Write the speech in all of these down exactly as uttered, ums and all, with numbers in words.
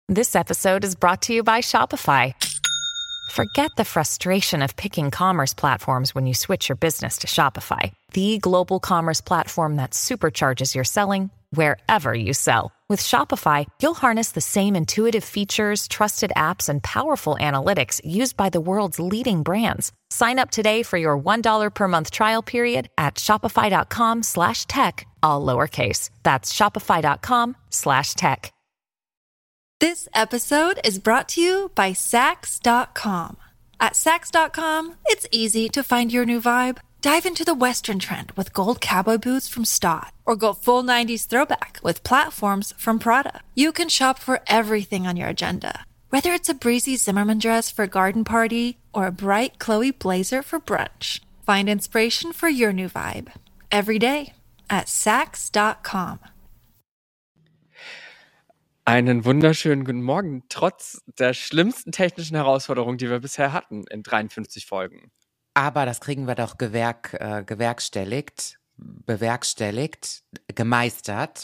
This episode is brought to you by Shopify. Forget the frustration of picking commerce platforms when you switch your business to Shopify, the global commerce platform that supercharges your selling wherever you sell. With Shopify, you'll harness the same intuitive features, trusted apps, and powerful analytics used by the world's leading brands. Sign up today for your one dollar per month trial period at shopify.com slash tech, all lowercase. That's shopify.com slash tech. This episode is brought to you by Sax dot com. At Sax dot com, it's easy to find your new vibe. Dive into the Western trend with gold cowboy boots from Stott, or go full nineties throwback with platforms from Prada. You can shop for everything on your agenda, whether it's a breezy Zimmermann dress for a garden party or a bright Chloe blazer for brunch. Find inspiration for your new vibe every day at Sax dot com. Einen wunderschönen guten Morgen, trotz der schlimmsten technischen Herausforderung, die wir bisher hatten in dreiundfünfzig Folgen. Aber das kriegen wir doch gewerk, äh, gewerkstelligt, bewerkstelligt, gemeistert.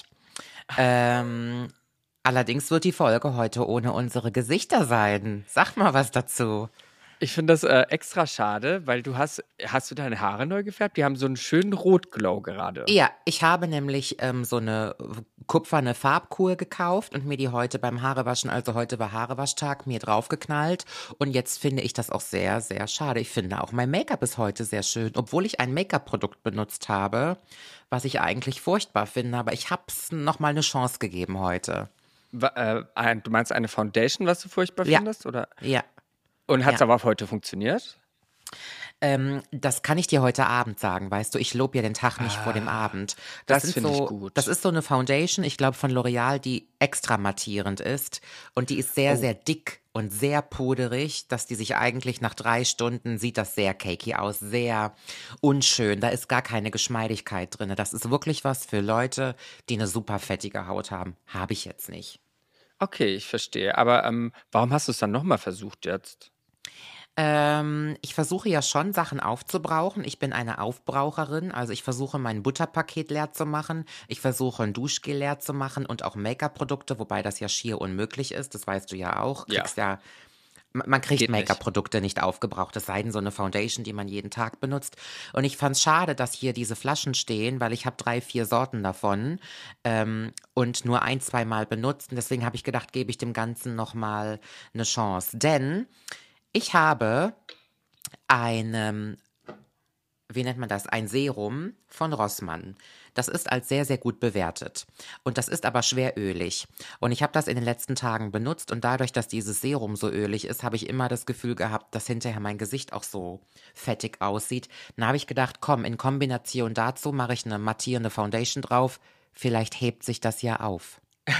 Ähm, allerdings wird die Folge heute ohne unsere Gesichter sein. Sag mal was dazu. Ich finde das äh, extra schade, weil du hast, hast du deine Haare neu gefärbt? Die haben so einen schönen Rotglow gerade. Ja, ich habe nämlich ähm, so eine kupferne Farbkur gekauft und mir die heute beim Haarewaschen, also heute war Haarewaschtag, mir draufgeknallt. Und jetzt finde ich das auch sehr, sehr schade. Ich finde auch mein Make-up ist heute sehr schön, obwohl ich ein Make-up-Produkt benutzt habe, was ich eigentlich furchtbar finde. Aber ich habe es nochmal eine Chance gegeben heute. Wa- äh, du meinst eine Foundation, was du furchtbar Ja. findest? Oder? Ja. Und hat es Ja. aber heute funktioniert? Ähm, das kann ich dir heute Abend sagen, weißt du, ich lobe ja den Tag nicht vor dem Abend. das sind finde ich so, gut. Das ist so eine Foundation, ich glaube von L'Oreal, die extra mattierend ist und die ist sehr, Oh. sehr dick und sehr puderig, dass die sich eigentlich nach drei Stunden sieht das sehr cakey aus, sehr unschön, da ist gar keine Geschmeidigkeit drin. Das ist wirklich was für Leute, die eine super fettige Haut haben. Habe ich jetzt nicht. Okay, ich verstehe. Aber ähm, warum hast du es dann nochmal versucht jetzt? Ähm, ich versuche ja schon, Sachen aufzubrauchen. Ich bin eine Aufbraucherin, also ich versuche mein Butterpaket leer zu machen. Ich versuche ein Duschgel leer zu machen und auch Make-up-Produkte, wobei das ja schier unmöglich ist. Das weißt du ja auch. Ja. Kriegst ja, man man kriegt Geht nicht. Make-up-Produkte nicht aufgebraucht, es sei denn so eine Foundation, die man jeden Tag benutzt. Und ich fand es schade, dass hier diese Flaschen stehen, weil ich habe drei, vier Sorten davon ähm, und nur ein, zwei Mal benutzt. Und deswegen habe ich gedacht, gebe ich dem Ganzen nochmal eine Chance. Denn ich habe ein, wie nennt man das, ein Serum von Rossmann. Das ist als sehr, sehr gut bewertet. Und das ist aber schwer ölig. Und ich habe das in den letzten Tagen benutzt und dadurch, dass dieses Serum so ölig ist, habe ich immer das Gefühl gehabt, dass hinterher mein Gesicht auch so fettig aussieht. Dann habe ich gedacht, komm, in Kombination dazu mache ich eine mattierende Foundation drauf. Vielleicht hebt sich das ja auf.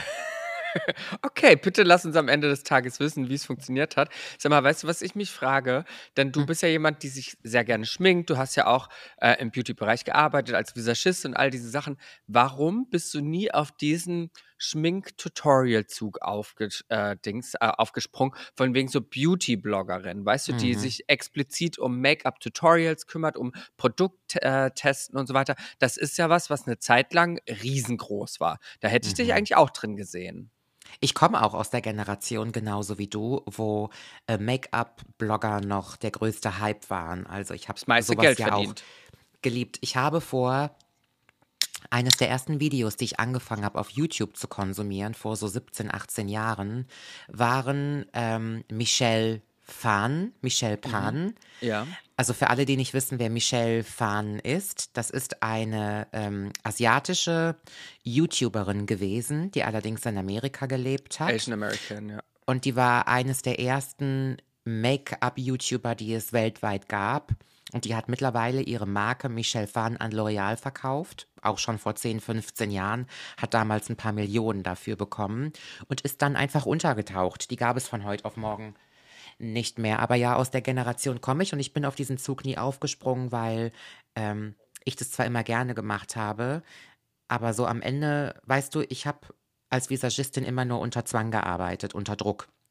Okay, bitte lass uns am Ende des Tages wissen, wie es funktioniert hat. Sag mal, weißt du, was ich mich frage? Denn du Hm. bist ja jemand, die sich sehr gerne schminkt. Du hast ja auch äh, im Beauty-Bereich gearbeitet als Visagist und all diese Sachen. Warum bist du nie auf diesen Schmink-Tutorial-Zug aufge äh, Dings, äh, aufgesprungen, von wegen so Beauty-Bloggerin, weißt du, die Mhm. sich explizit um Make-up-Tutorials kümmert, um Produkttesten und so weiter. Das ist ja was, was eine Zeit lang riesengroß war. Da hätte ich dich Mhm. eigentlich auch drin gesehen. Ich komme auch aus der Generation, genauso wie du, wo äh, Make-up-Blogger noch der größte Hype waren. Also ich habe Das meiste sowas Geld ja verdient. auch geliebt. Ich habe vor, eines der ersten Videos, die ich angefangen habe auf YouTube zu konsumieren, vor so siebzehn, achtzehn Jahren, waren ähm, Michelle Phan, Michelle Phan. Ja. Also für alle, die nicht wissen, wer Michelle Phan ist, das ist eine ähm, asiatische YouTuberin gewesen, die allerdings in Amerika gelebt hat. Asian American, ja. Und die war eines der ersten Make-up-YouTuber, die es weltweit gab. Und die hat mittlerweile ihre Marke Michelle Phan an L'Oreal verkauft, auch schon vor zehn, fünfzehn Jahren, hat damals ein paar Millionen dafür bekommen und ist dann einfach untergetaucht. Die gab es von heute auf morgen nicht mehr. Aber ja, aus der Generation komme ich und ich bin auf diesen Zug nie aufgesprungen, weil ähm, ich das zwar immer gerne gemacht habe, aber so am Ende, weißt du, ich habe als Visagistin immer nur unter Zwang gearbeitet, unter Druck.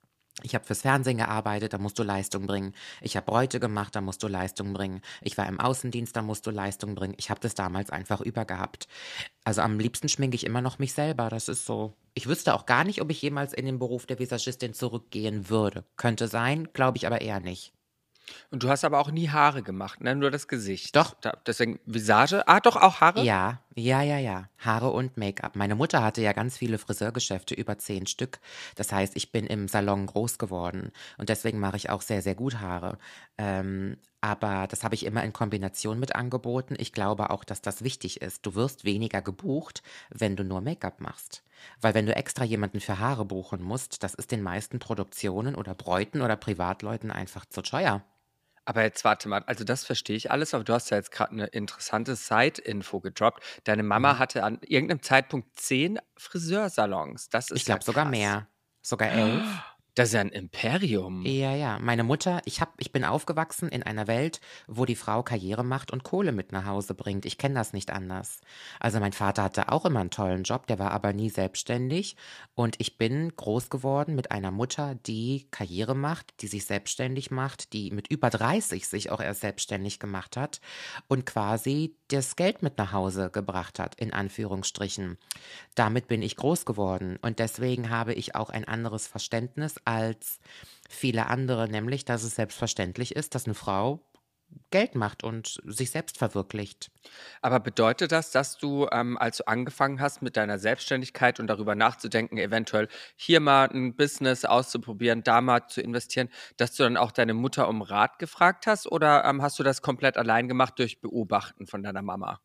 Ich habe fürs Fernsehen gearbeitet, da musst du Leistung bringen. Ich habe Bräute gemacht, da musst du Leistung bringen. Ich war im Außendienst, da musst du Leistung bringen. Ich habe das damals einfach übergehabt. Also am liebsten schminke ich immer noch mich selber. Das ist so. Ich wüsste auch gar nicht, ob ich jemals in den Beruf der Visagistin zurückgehen würde. Könnte sein, glaube ich aber eher nicht. Und du hast aber auch nie Haare gemacht, ne? Nur das Gesicht. Doch. Da, deswegen Visage. Ah, doch, auch Haare? Ja, ja, ja, ja. Haare und Make-up. Meine Mutter hatte ja ganz viele Friseurgeschäfte, über zehn Stück. Das heißt, ich bin im Salon groß geworden und deswegen mache ich auch sehr, sehr gut Haare. Ähm, aber das habe ich immer in Kombination mit angeboten. Ich glaube auch, dass das wichtig ist. Du wirst weniger gebucht, wenn du nur Make-up machst. Weil wenn du extra jemanden für Haare buchen musst, das ist den meisten Produktionen oder Bräuten oder Privatleuten einfach zu teuer. Aber jetzt warte mal, also das verstehe ich alles, aber du hast ja jetzt gerade eine interessante Side-Info gedroppt. Deine Mama Mhm. hatte an irgendeinem Zeitpunkt zehn Friseursalons. Das Ich ist ja glaube sogar krass. mehr. Sogar elf. Das ist ja ein Imperium. Ja, ja. Meine Mutter, ich hab, ich bin aufgewachsen in einer Welt, wo die Frau Karriere macht und Kohle mit nach Hause bringt. Ich kenne das nicht anders. Also mein Vater hatte auch immer einen tollen Job, der war aber nie selbstständig. Und ich bin groß geworden mit einer Mutter, die Karriere macht, die sich selbstständig macht, die mit über dreißig sich auch erst selbstständig gemacht hat und quasi das Geld mit nach Hause gebracht hat, in Anführungsstrichen. Damit bin ich groß geworden und deswegen habe ich auch ein anderes Verständnis als viele andere, nämlich, dass es selbstverständlich ist, dass eine Frau Geld macht und sich selbst verwirklicht. Aber bedeutet das, dass du, ähm, als du angefangen hast mit deiner Selbstständigkeit und darüber nachzudenken, eventuell hier mal ein Business auszuprobieren, da mal zu investieren, dass du dann auch deine Mutter um Rat gefragt hast oder ähm, hast du das komplett allein gemacht durch Beobachten von deiner Mama?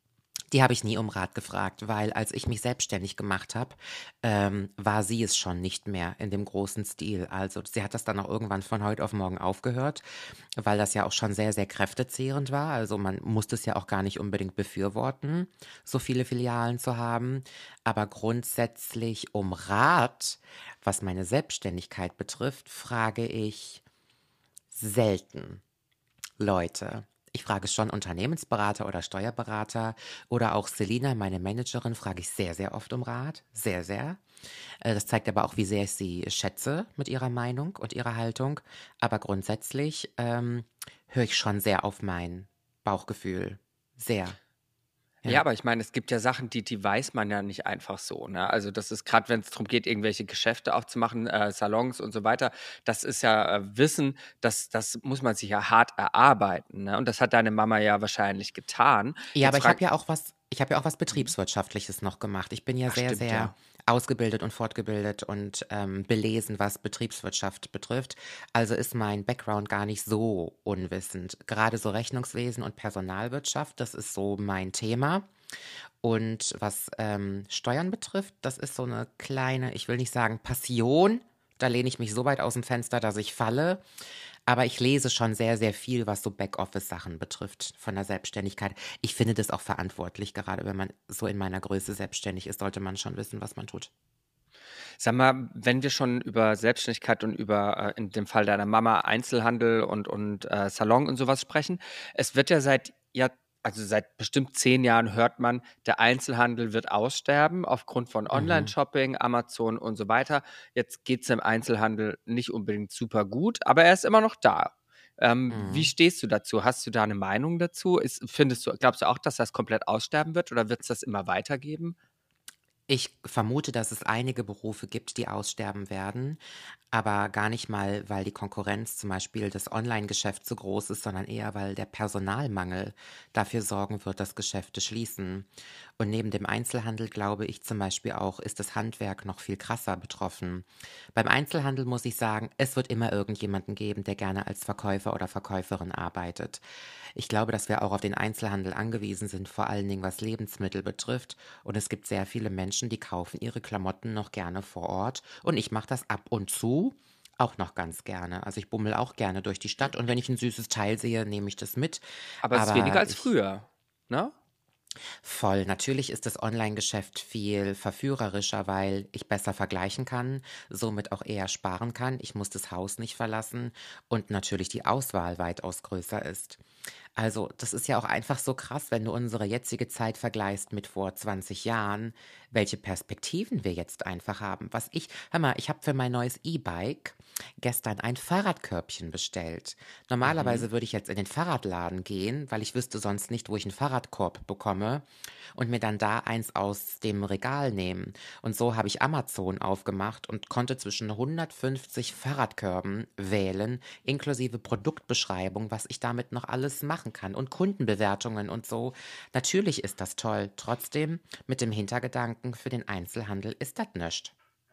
Die habe ich nie um Rat gefragt, weil als ich mich selbstständig gemacht habe, ähm, war sie es schon nicht mehr in dem großen Stil. Also sie hat das dann auch irgendwann von heute auf morgen aufgehört, weil das ja auch schon sehr, sehr kräftezehrend war. Also man musste es ja auch gar nicht unbedingt befürworten, so viele Filialen zu haben. Aber grundsätzlich um Rat, was meine Selbstständigkeit betrifft, frage ich selten Leute. Ich frage schon Unternehmensberater oder Steuerberater oder auch Selina, meine Managerin, frage ich sehr, sehr oft um Rat. Sehr, sehr. Äh, Das zeigt aber auch, wie sehr ich sie schätze mit ihrer Meinung und ihrer Haltung. Aber grundsätzlich ähm, höre ich schon sehr auf mein Bauchgefühl. Sehr. Ja, Ja. aber ich meine, es gibt ja Sachen, die die weiß man ja nicht einfach so, ne? Also, das ist gerade, wenn es darum geht, irgendwelche Geschäfte aufzumachen, äh, Salons und so weiter, das ist ja, äh, Wissen, das das muss man sich ja hart erarbeiten, ne? Und das hat deine Mama ja wahrscheinlich getan. Ja, aber Jetzt ich habe frag ja auch was, ich habe ja auch was Mhm. Betriebswirtschaftliches noch gemacht. Ich bin ja Ach sehr, stimmt, sehr ja. ausgebildet und fortgebildet und ähm, belesen, was Betriebswirtschaft betrifft. Also ist mein Background gar nicht so unwissend. Gerade so Rechnungswesen und Personalwirtschaft, das ist so mein Thema. Und was ähm, Steuern betrifft, das ist so eine kleine, ich will nicht sagen Passion. Da lehne ich mich so weit aus dem Fenster, dass ich falle. Aber ich lese schon sehr, sehr viel, was so Backoffice-Sachen betrifft von der Selbstständigkeit. Ich finde das auch verantwortlich, gerade wenn man so in meiner Größe selbstständig ist, sollte man schon wissen, was man tut. Sag mal, wenn wir schon über Selbstständigkeit und über, äh, in dem Fall deiner Mama, Einzelhandel und und, äh, Salon und sowas sprechen. Es wird ja seit Jahr also seit bestimmt zehn Jahren hört man, der Einzelhandel wird aussterben aufgrund von Mhm. Online-Shopping, Amazon und so weiter. Jetzt geht es im Einzelhandel nicht unbedingt super gut, aber er ist immer noch da. Ähm, wie Mhm. stehst du dazu? Hast du da eine Meinung dazu? Ist findest du glaubst du auch, dass das komplett aussterben wird oder wird es das immer weitergeben? Ich vermute, dass es einige Berufe gibt, die aussterben werden, aber gar nicht mal, weil die Konkurrenz zum Beispiel des Online-Geschäfts so groß ist, sondern eher, weil der Personalmangel dafür sorgen wird, dass Geschäfte schließen. Und neben dem Einzelhandel glaube ich zum Beispiel auch, ist das Handwerk noch viel krasser betroffen. Beim Einzelhandel muss ich sagen, es wird immer irgendjemanden geben, der gerne als Verkäufer oder Verkäuferin arbeitet. Ich glaube, dass wir auch auf den Einzelhandel angewiesen sind, vor allen Dingen was Lebensmittel betrifft. Und es gibt sehr viele Menschen, die kaufen ihre Klamotten noch gerne vor Ort. Und ich mache das ab und zu auch noch ganz gerne. Also ich bummel auch gerne durch die Stadt und wenn ich ein süßes Teil sehe, nehme ich das mit. Aber es ist weniger Aber als ich früher, ne? Voll. Natürlich ist das Online-Geschäft viel verführerischer, weil ich besser vergleichen kann, somit auch eher sparen kann. Ich muss das Haus nicht verlassen und natürlich die Auswahl weitaus größer ist. Also, das ist ja auch einfach so krass, wenn du unsere jetzige Zeit vergleichst mit vor zwanzig Jahren, welche Perspektiven wir jetzt einfach haben. Was ich, hör mal, ich habe für mein neues E-Bike gestern ein Fahrradkörbchen bestellt. Normalerweise Mhm. würde ich jetzt in den Fahrradladen gehen, weil ich wüsste sonst nicht, wo ich einen Fahrradkorb bekomme und mir dann da eins aus dem Regal nehmen. Und so habe ich Amazon aufgemacht und konnte zwischen hundertfünfzig Fahrradkörben wählen, inklusive Produktbeschreibung, was ich damit noch alles machen kann und Kundenbewertungen und so. Natürlich ist das toll. Trotzdem mit dem Hintergedanken, für den Einzelhandel ist das nichts.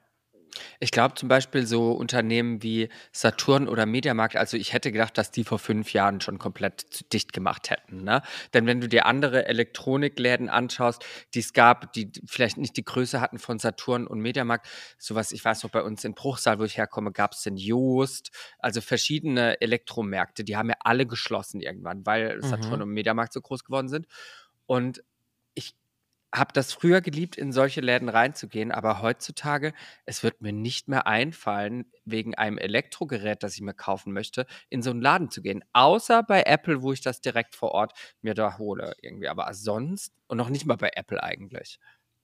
Ich glaube zum Beispiel so Unternehmen wie Saturn oder Mediamarkt, also ich hätte gedacht, dass die vor fünf Jahren schon komplett zu- dicht gemacht hätten, ne? Denn wenn du dir andere Elektronikläden anschaust, die es gab, die die vielleicht nicht die Größe hatten von Saturn und Mediamarkt, sowas, ich weiß noch, bei uns in Bruchsal, wo ich herkomme, gab es den Joost, also verschiedene Elektromärkte, die haben ja alle geschlossen irgendwann, weil Saturn Mhm. und Mediamarkt so groß geworden sind. Und ich habe das früher geliebt, in solche Läden reinzugehen, aber heutzutage, es wird mir nicht mehr einfallen, wegen einem Elektrogerät, das ich mir kaufen möchte, in so einen Laden zu gehen. Außer bei Apple, wo ich das direkt vor Ort mir da hole irgendwie. Aber sonst und noch nicht mal bei Apple eigentlich.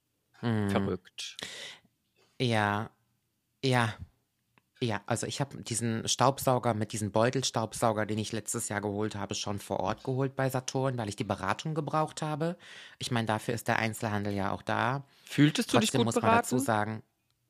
Mhm. Verrückt. Ja, ja, ja. Also ich habe diesen Staubsauger mit diesem Beutelstaubsauger, den ich letztes Jahr geholt habe, schon vor Ort geholt bei Saturn, weil ich die Beratung gebraucht habe. Ich meine, dafür ist der Einzelhandel ja auch da. Fühltest du dich Trotzdem gut muss man dazu beraten? sagen,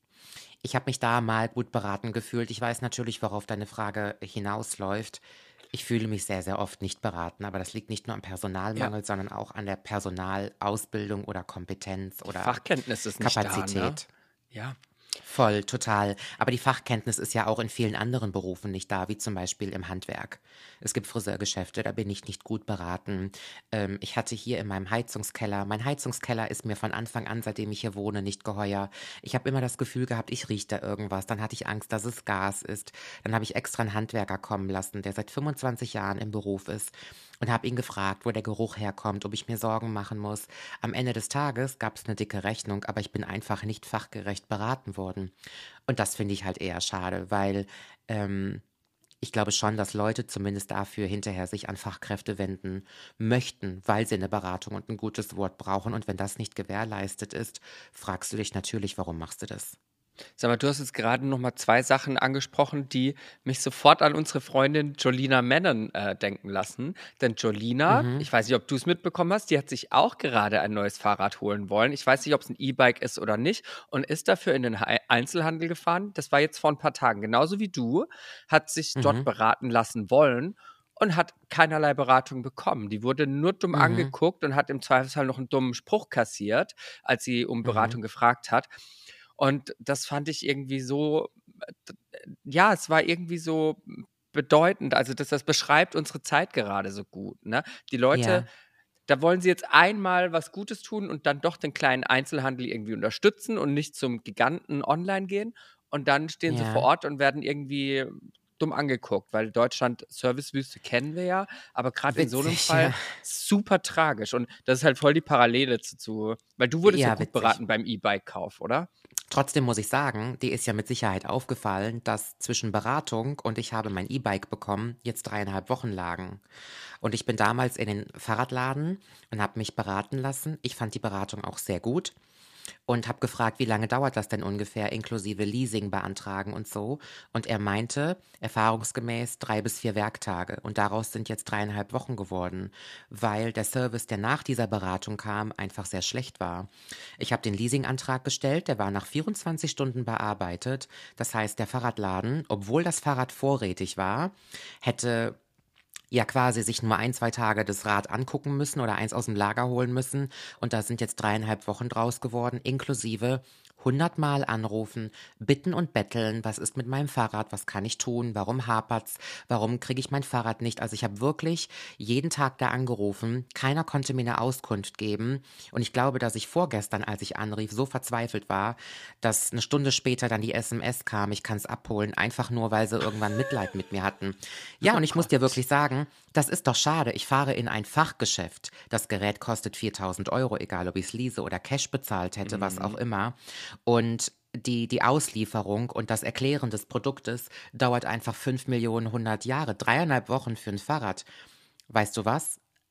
ich habe mich da mal gut beraten gefühlt. Ich weiß natürlich, worauf deine Frage hinausläuft. Ich fühle mich sehr, sehr oft nicht beraten, aber das liegt nicht nur am Ja, Personalmangel, sondern auch an der Personalausbildung oder Kompetenz die oder Fachkenntnis ist nicht da, ne? Kapazität. Ja. Voll, total. Aber die Fachkenntnis ist ja auch in vielen anderen Berufen nicht da, wie zum Beispiel im Handwerk. Es gibt Friseurgeschäfte, da bin ich nicht gut beraten. Ähm, ich hatte hier in meinem Heizungskeller, mein Heizungskeller ist mir von Anfang an, seitdem ich hier wohne, nicht geheuer. Ich habe immer das Gefühl gehabt, ich rieche da irgendwas. Dann hatte ich Angst, dass es Gas ist. Dann habe ich extra einen Handwerker kommen lassen, der seit fünfundzwanzig Jahren im Beruf ist und habe ihn gefragt, wo der Geruch herkommt, ob ich mir Sorgen machen muss. Am Ende des Tages gab es eine dicke Rechnung, aber ich bin einfach nicht fachgerecht beraten worden. Und das finde ich halt eher schade, weil ähm, ich glaube schon, dass Leute zumindest dafür hinterher sich an Fachkräfte wenden möchten, weil sie eine Beratung und ein gutes Wort brauchen. Und wenn das nicht gewährleistet ist, fragst du dich natürlich, warum machst du das? Sag mal, du hast jetzt gerade noch mal zwei Sachen angesprochen, die mich sofort an unsere Freundin Jolina Menon äh, denken lassen. Denn Jolina, Mhm, ich weiß nicht, ob du es mitbekommen hast, die hat sich auch gerade ein neues Fahrrad holen wollen. Ich weiß nicht, ob es ein E-Bike ist oder nicht und ist dafür in den Hei- Einzelhandel gefahren. Das war jetzt vor ein paar Tagen. Genauso wie du, hat sich dort mhm, beraten lassen wollen und hat keinerlei Beratung bekommen. Die wurde nur dumm mhm, angeguckt und hat im Zweifelsfall noch einen dummen Spruch kassiert, als sie um mhm. Beratung gefragt hat. Und das fand ich irgendwie so, äh, d ja, es war irgendwie so bedeutend. Also, das das beschreibt unsere Zeit gerade so gut, ne? Die Leute, Ja, da wollen sie jetzt einmal was Gutes tun und dann doch den kleinen Einzelhandel irgendwie unterstützen und nicht zum Giganten online gehen. Und dann stehen sie vor ja, Ort und werden irgendwie dumm angeguckt, weil Deutschland Servicewüste kennen wir ja, aber gerade in so einem witzig, Fall ja. super tragisch. Und das ist halt voll die Parallele zu zu weil du wurdest ja Ja, gut witzig. beraten beim E-Bike-Kauf, oder? Trotzdem muss ich sagen, dir ist ja mit Sicherheit aufgefallen, dass zwischen Beratung und ich habe mein E-Bike bekommen, jetzt dreieinhalb Wochen lagen. Und ich bin damals in den Fahrradladen und habe mich beraten lassen. Ich fand die Beratung auch sehr gut und habe gefragt, wie lange dauert das denn ungefähr, inklusive Leasing beantragen und so. Und er meinte, erfahrungsgemäß drei bis vier Werktage. Und daraus sind jetzt dreieinhalb Wochen geworden, weil der Service, der nach dieser Beratung kam, einfach sehr schlecht war. Ich habe den Leasingantrag gestellt, der war nach vierundzwanzig Stunden bearbeitet. Das heißt, der Fahrradladen, obwohl das Fahrrad vorrätig war, hätte ja quasi sich nur ein, zwei Tage das Rad angucken müssen oder eins aus dem Lager holen müssen. Und da sind jetzt dreieinhalb Wochen draus geworden, inklusive hundertmal anrufen, bitten und betteln, was ist mit meinem Fahrrad, was kann ich tun, warum hapert's, warum kriege ich mein Fahrrad nicht. Also ich habe wirklich jeden Tag da angerufen, keiner konnte mir eine Auskunft geben. Und ich glaube, dass ich vorgestern, als ich anrief, so verzweifelt war, dass eine Stunde später dann die S M S kam, ich kann es abholen, einfach nur, weil sie irgendwann Mitleid mit mir hatten. Ja, Oh und ich muss dir Gott. wirklich sagen, das ist doch schade. Ich fahre in ein Fachgeschäft. Das Gerät kostet viertausend Euro, egal ob ich es lease oder Cash bezahlt hätte, was auch Mhm. immer. Und die, die Auslieferung und das Erklären des Produktes dauert einfach fünf Millionen hundert Jahre. Dreieinhalb Wochen für ein Fahrrad. Weißt du was?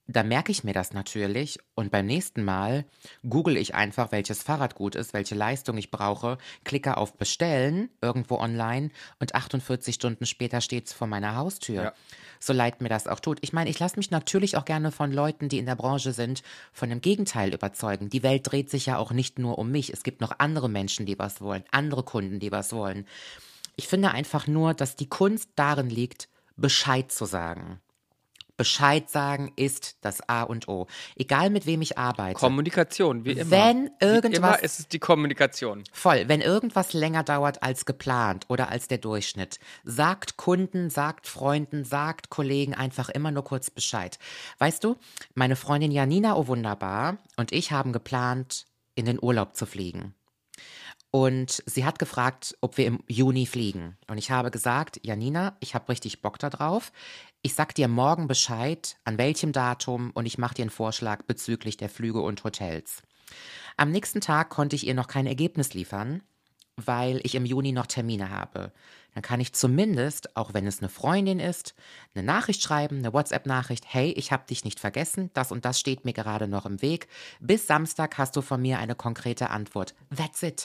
da merke ich mir das natürlich und beim nächsten Mal google ich einfach, welches Fahrrad gut ist, welche Leistung ich brauche, klicke auf Bestellen irgendwo online und achtundvierzig Stunden später steht es vor meiner Haustür. Ja. So leid mir das auch tut. Ich meine, ich lasse mich natürlich auch gerne von Leuten, die in der Branche sind, von dem Gegenteil überzeugen. Die Welt dreht sich ja auch nicht nur um mich. Es gibt noch andere Menschen, die was wollen, andere Kunden, die was wollen. Ich finde einfach nur, dass die Kunst darin liegt, Bescheid zu sagen. Bescheid sagen ist das A und O. Egal mit wem ich arbeite. Kommunikation, wie immer. Wenn Wie irgendwas, immer ist es die Kommunikation. voll, wenn irgendwas länger dauert als geplant oder als der Durchschnitt, sagt Kunden, sagt Freunden, sagt Kollegen einfach immer nur kurz Bescheid. Weißt du, meine Freundin Janina, oh wunderbar, und ich haben geplant, in den Urlaub zu fliegen. Und sie hat gefragt, ob wir im Juni fliegen. Und ich habe gesagt, Janina, ich habe richtig Bock da drauf. Ich sag dir morgen Bescheid, an welchem Datum, und ich mache dir einen Vorschlag bezüglich der Flüge und Hotels. Am nächsten Tag konnte ich ihr noch kein Ergebnis liefern, weil ich im Juni noch Termine habe. Dann kann ich zumindest, auch wenn es eine Freundin ist, eine Nachricht schreiben, eine WhatsApp-Nachricht. Hey, ich habe dich nicht vergessen, das und das steht mir gerade noch im Weg. Bis Samstag hast du von mir eine konkrete Antwort. That's it.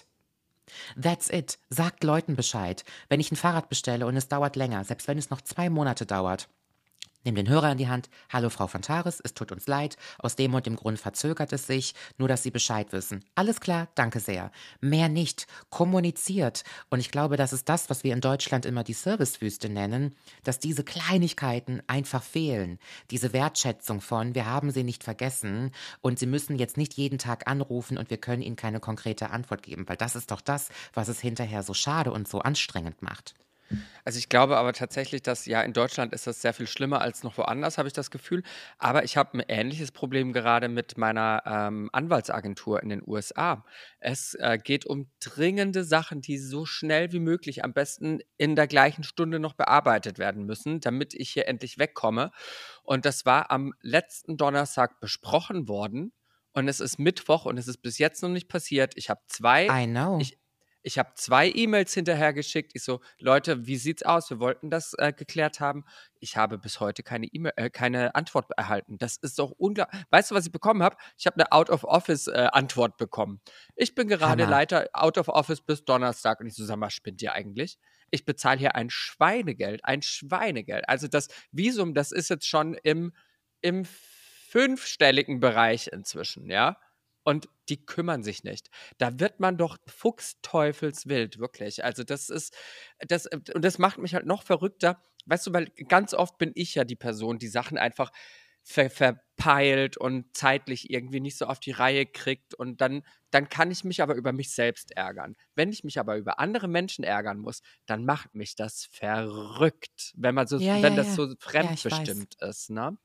That's it. Sagt Leuten Bescheid. Wenn ich ein Fahrrad bestelle und es dauert länger, selbst wenn es noch zwei Monate dauert, nimm den Hörer in die Hand. Hallo Frau Fontares, es tut uns leid. Aus dem und dem Grund verzögert es sich. Nur, dass Sie Bescheid wissen. Alles klar, danke sehr. Mehr nicht. Kommuniziert. Und ich glaube, das ist das, was wir in Deutschland immer die Servicewüste nennen, dass diese Kleinigkeiten einfach fehlen. Diese Wertschätzung von, wir haben Sie nicht vergessen und Sie müssen jetzt nicht jeden Tag anrufen und wir können Ihnen keine konkrete Antwort geben. Weil das ist doch das, was es hinterher so schade und so anstrengend macht. Also ich glaube aber tatsächlich, dass ja in Deutschland ist das sehr viel schlimmer als noch woanders, habe ich das Gefühl. Aber ich habe ein ähnliches Problem gerade mit meiner ähm, Anwaltsagentur in den U S A. Es äh, geht um dringende Sachen, die so schnell wie möglich, am besten in der gleichen Stunde noch bearbeitet werden müssen, damit ich hier endlich wegkomme. Und das war am letzten Donnerstag besprochen worden. Und es ist Mittwoch und es ist bis jetzt noch nicht passiert. Ich habe zwei, I know. ich, ich habe zwei E-Mails hinterher geschickt. Ich so, Leute, wie sieht's aus? Wir wollten das äh, geklärt haben. Ich habe bis heute keine E-Mail, äh, keine Antwort erhalten. Das ist doch unglaublich. Weißt du, was ich bekommen habe? Ich habe eine Out-of-Office-Antwort bekommen. Ich bin gerade Hammer. Leiter Out-of-Office bis Donnerstag. Und ich so, sag mal, spinnt ihr eigentlich? Ich bezahle hier ein Schweinegeld, ein Schweinegeld. Also das Visum, das ist jetzt schon im, im fünfstelligen Bereich inzwischen, ja? Und die kümmern sich nicht. Da wird man doch fuchsteufelswild, wirklich. Also das ist, das, und das macht mich halt noch verrückter. Weißt du, weil ganz oft bin ich ja die Person, die Sachen einfach ver verpeilt und zeitlich irgendwie nicht so auf die Reihe kriegt. Und dann, dann kann ich mich aber über mich selbst ärgern. Wenn ich mich aber über andere Menschen ärgern muss, dann macht mich das verrückt, wenn man so, Ja, wenn ja, das ja. so Ja, ich weiß. fremdbestimmt ist, ne?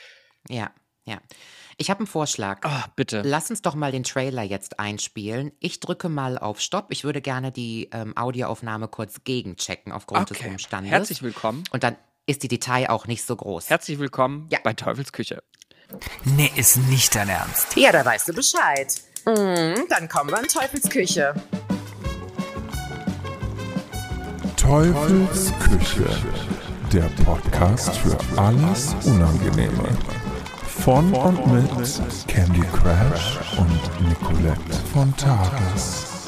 Ja, ja. Ich habe einen Vorschlag. Oh, bitte. Lass uns doch mal den Trailer jetzt einspielen. Ich drücke mal auf Stopp. Ich würde gerne die ähm, Audioaufnahme kurz gegenchecken aufgrund des Okay. Umstandes. Herzlich willkommen. Und dann ist die Detail auch nicht so groß. Herzlich willkommen Ja. bei Teufels Küche. Nee, ist nicht dein Ernst. Ja, da weißt du Bescheid. Mhm, dann kommen wir in Teufels Küche. Teufels Küche, der Podcast für alles Unangenehme. Von und mit Candy Crash und Nicolette Fontares.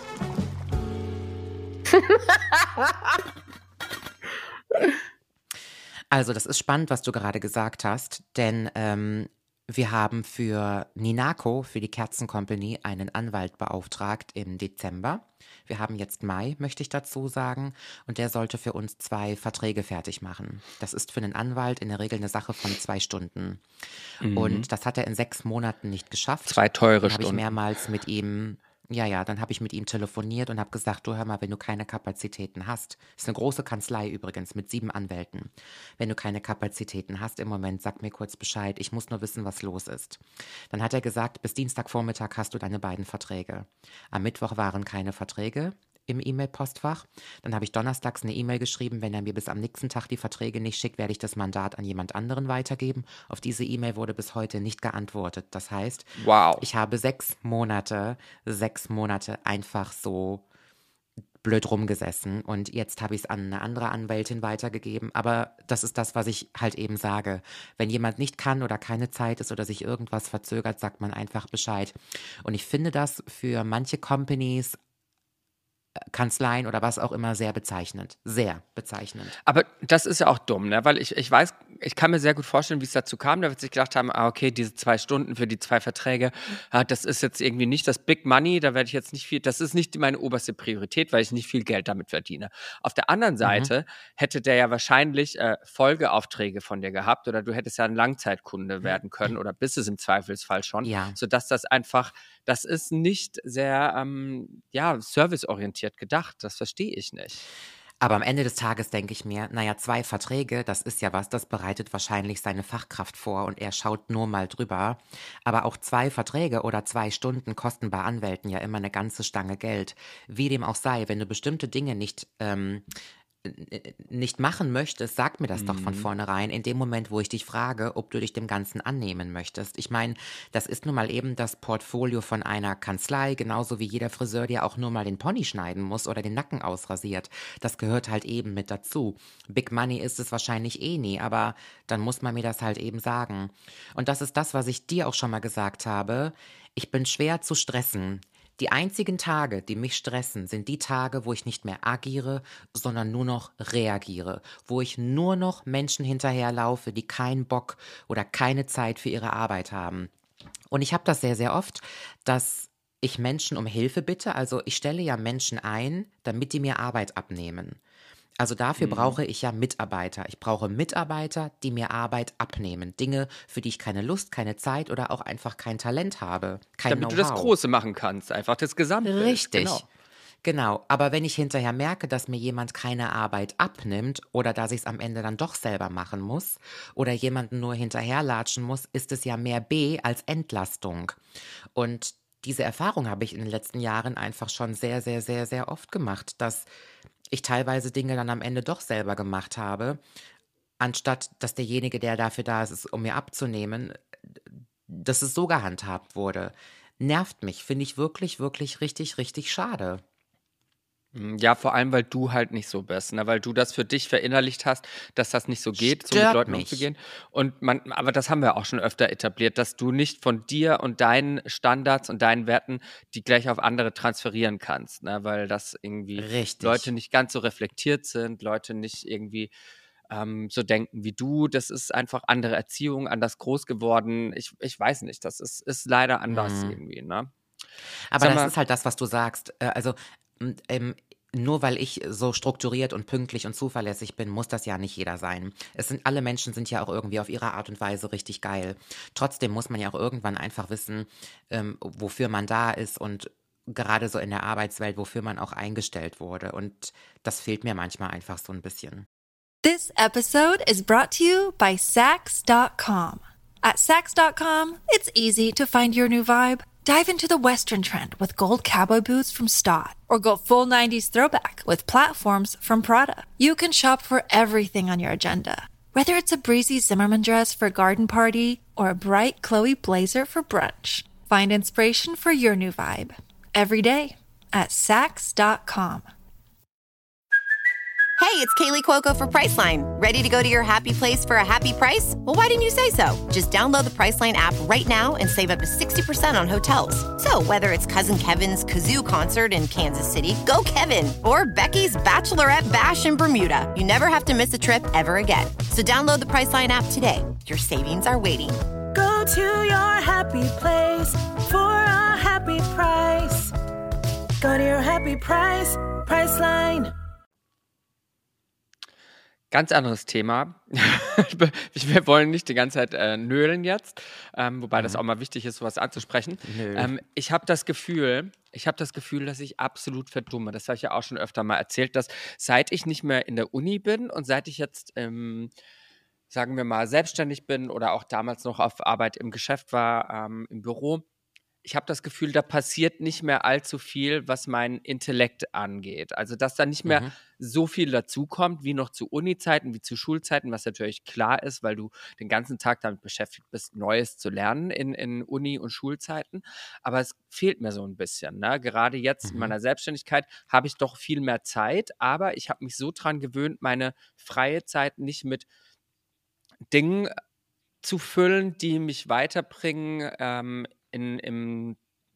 Also, das ist spannend, was du gerade gesagt hast, denn ähm, wir haben für Ninako, für die Kerzen Company, einen Anwalt beauftragt im Dezember. Wir haben jetzt Mai, möchte ich dazu sagen, und der sollte für uns zwei Verträge fertig machen. Das ist für einen Anwalt in der Regel eine Sache von zwei Stunden. Und das hat er in sechs Monaten nicht geschafft. Zwei teure Dann habe ich Stunden. mehrmals mit ihm, ja, ja, dann habe ich mit ihm telefoniert und habe gesagt, du hör mal, wenn du keine Kapazitäten hast, ist eine große Kanzlei übrigens mit sieben Anwälten. Wenn du keine Kapazitäten hast im Moment, sag mir kurz Bescheid, ich muss nur wissen, was los ist. Dann hat er gesagt, bis Dienstagvormittag hast du deine beiden Verträge. Am Mittwoch waren keine Verträge im E-Mail-Postfach. Dann habe ich donnerstags eine E-Mail geschrieben, wenn er mir bis am nächsten Tag die Verträge nicht schickt, werde ich das Mandat an jemand anderen weitergeben. Auf diese E-Mail wurde bis heute nicht geantwortet. Das heißt, Wow. ich habe sechs Monate, sechs Monate einfach so blöd rumgesessen und jetzt habe ich es an eine andere Anwältin weitergegeben. Aber das ist das, was ich halt eben sage. Wenn jemand nicht kann oder keine Zeit ist oder sich irgendwas verzögert, sagt man einfach Bescheid. Und ich finde das für manche Companies, Kanzleien oder was auch immer sehr bezeichnend. Sehr bezeichnend. Aber das ist ja auch dumm, ne? Weil ich, ich weiß, ich kann mir sehr gut vorstellen, wie es dazu kam. Da wird sich gedacht haben, ah, okay, diese zwei Stunden für die zwei Verträge, ah, das ist jetzt irgendwie nicht das Big Money, da werde ich jetzt nicht viel, das ist nicht meine oberste Priorität, weil ich nicht viel Geld damit verdiene. Auf der anderen Mhm. Seite hätte der ja wahrscheinlich äh, Folgeaufträge von dir gehabt oder du hättest ja ein Langzeitkunde werden können oder bist es im Zweifelsfall schon, Ja. sodass das einfach, das ist nicht sehr, ähm, ja, serviceorientiert gedacht. Das verstehe ich nicht. Aber am Ende des Tages denke ich mir, naja, zwei Verträge, das ist ja was, das bereitet wahrscheinlich seine Fachkraft vor und er schaut nur mal drüber. Aber auch zwei Verträge oder zwei Stunden kosten bei Anwälten ja immer eine ganze Stange Geld. Wie dem auch sei, wenn du bestimmte Dinge nicht, ähm, n- nicht machen möchtest, sag mir das doch von Mhm. vornherein, in dem Moment, wo ich dich frage, ob du dich dem Ganzen annehmen möchtest. Ich meine, das ist nun mal eben das Portfolio von einer Kanzlei, genauso wie jeder Friseur, der auch nur mal den Pony schneiden muss oder den Nacken ausrasiert. Das gehört halt eben mit dazu. Big Money ist es wahrscheinlich eh nie, aber dann muss man mir das halt eben sagen. Und das ist das, was ich dir auch schon mal gesagt habe. Ich bin schwer zu stressen. Die einzigen Tage, die mich stressen, sind die Tage, wo ich nicht mehr agiere, sondern nur noch reagiere, wo ich nur noch Menschen hinterherlaufe, die keinen Bock oder keine Zeit für ihre Arbeit haben. Und ich habe das sehr, sehr oft, dass ich Menschen um Hilfe bitte. Also ich stelle ja Menschen ein, damit die mir Arbeit abnehmen. Also dafür Mhm. brauche ich ja Mitarbeiter. Ich brauche Mitarbeiter, die mir Arbeit abnehmen. Dinge, für die ich keine Lust, keine Zeit oder auch einfach kein Talent habe, kein Damit du das Know-how. Große machen kannst, einfach das Gesamtbild. Richtig, Genau. genau. Aber wenn ich hinterher merke, dass mir jemand keine Arbeit abnimmt oder dass ich es am Ende dann doch selber machen muss oder jemanden nur hinterherlatschen muss, ist es ja mehr B als Entlastung. Und diese Erfahrung habe ich in den letzten Jahren einfach schon sehr, sehr, sehr, sehr oft gemacht, dass ich teilweise Dinge dann am Ende doch selber gemacht habe, anstatt dass derjenige, der dafür da ist, es um mir abzunehmen, dass es so gehandhabt wurde. Nervt mich, finde ich wirklich, wirklich richtig, richtig schade. Mm, Ja, vor allem, weil du halt nicht so bist, ne? Weil du das für dich verinnerlicht hast, dass das nicht so geht, so mit Stört Leuten mich. umzugehen. Und man, aber das haben wir auch schon öfter etabliert, dass du nicht von dir und deinen Standards und deinen Werten die gleich auf andere transferieren kannst, ne? Weil das irgendwie Leute Richtig. nicht ganz so reflektiert sind, Leute nicht irgendwie ähm, so denken wie du. Das ist einfach andere Erziehung, anders groß geworden. Ich, ich weiß nicht, das ist, ist leider anders Hm. irgendwie, ne? Aber Sag das mal, ist halt das, was du sagst. Äh, Also, m, ähm, nur weil ich so strukturiert und pünktlich und zuverlässig bin, muss das ja nicht jeder sein. Es sind, alle Menschen sind ja auch irgendwie auf ihre Art und Weise richtig geil. Trotzdem muss man ja auch irgendwann einfach wissen, ähm, wofür man da ist und gerade so in der Arbeitswelt, wofür man auch eingestellt wurde. Und das fehlt mir manchmal einfach so ein bisschen. This episode is brought to you by Sax dot com. At Sax dot com, it's easy to find your new vibe. Dive into the Western trend with gold cowboy boots from Stott, or go full nineties throwback with platforms from Prada. You can shop for everything on your agenda, whether it's a breezy Zimmermann dress for a garden party or a bright Chloe blazer for brunch. Find inspiration for your new vibe every day at Sax dot com. Hey, it's Kaylee Cuoco for Priceline. Ready to go to your happy place for a happy price? Well, why didn't you say so? Just download the Priceline app right now and save up to sixty percent on hotels. So whether it's Cousin Kevin's Kazoo Concert in Kansas City, go Kevin, or Becky's Bachelorette Bash in Bermuda, you never have to miss a trip ever again. So download the Priceline app today. Your savings are waiting. Go to your happy place for a happy price. Go to your happy price, Priceline. Ganz anderes Thema. Wir wollen nicht die ganze Zeit äh, nölen jetzt, ähm, wobei das auch mal wichtig ist, sowas anzusprechen. Nö. Ähm, ich habe das Gefühl, ich habe das Gefühl, dass ich absolut verdumme. Das habe ich ja auch schon öfter mal erzählt, dass seit ich nicht mehr in der Uni bin und seit ich jetzt, ähm, sagen wir mal, selbstständig bin oder auch damals noch auf Arbeit im Geschäft war, ähm, im Büro, ich habe das Gefühl, da passiert nicht mehr allzu viel, was mein Intellekt angeht. Also, dass da nicht mehr Mhm. so viel dazukommt, wie noch zu Uni-Zeiten, wie zu Schulzeiten, was natürlich klar ist, weil du den ganzen Tag damit beschäftigt bist, Neues zu lernen in, in Uni- und Schulzeiten. Aber es fehlt mir so ein bisschen. Ne? Gerade jetzt in Mhm. meiner Selbstständigkeit habe ich doch viel mehr Zeit, aber ich habe mich so dran gewöhnt, meine freie Zeit nicht mit Dingen zu füllen, die mich weiterbringen ähm, in, im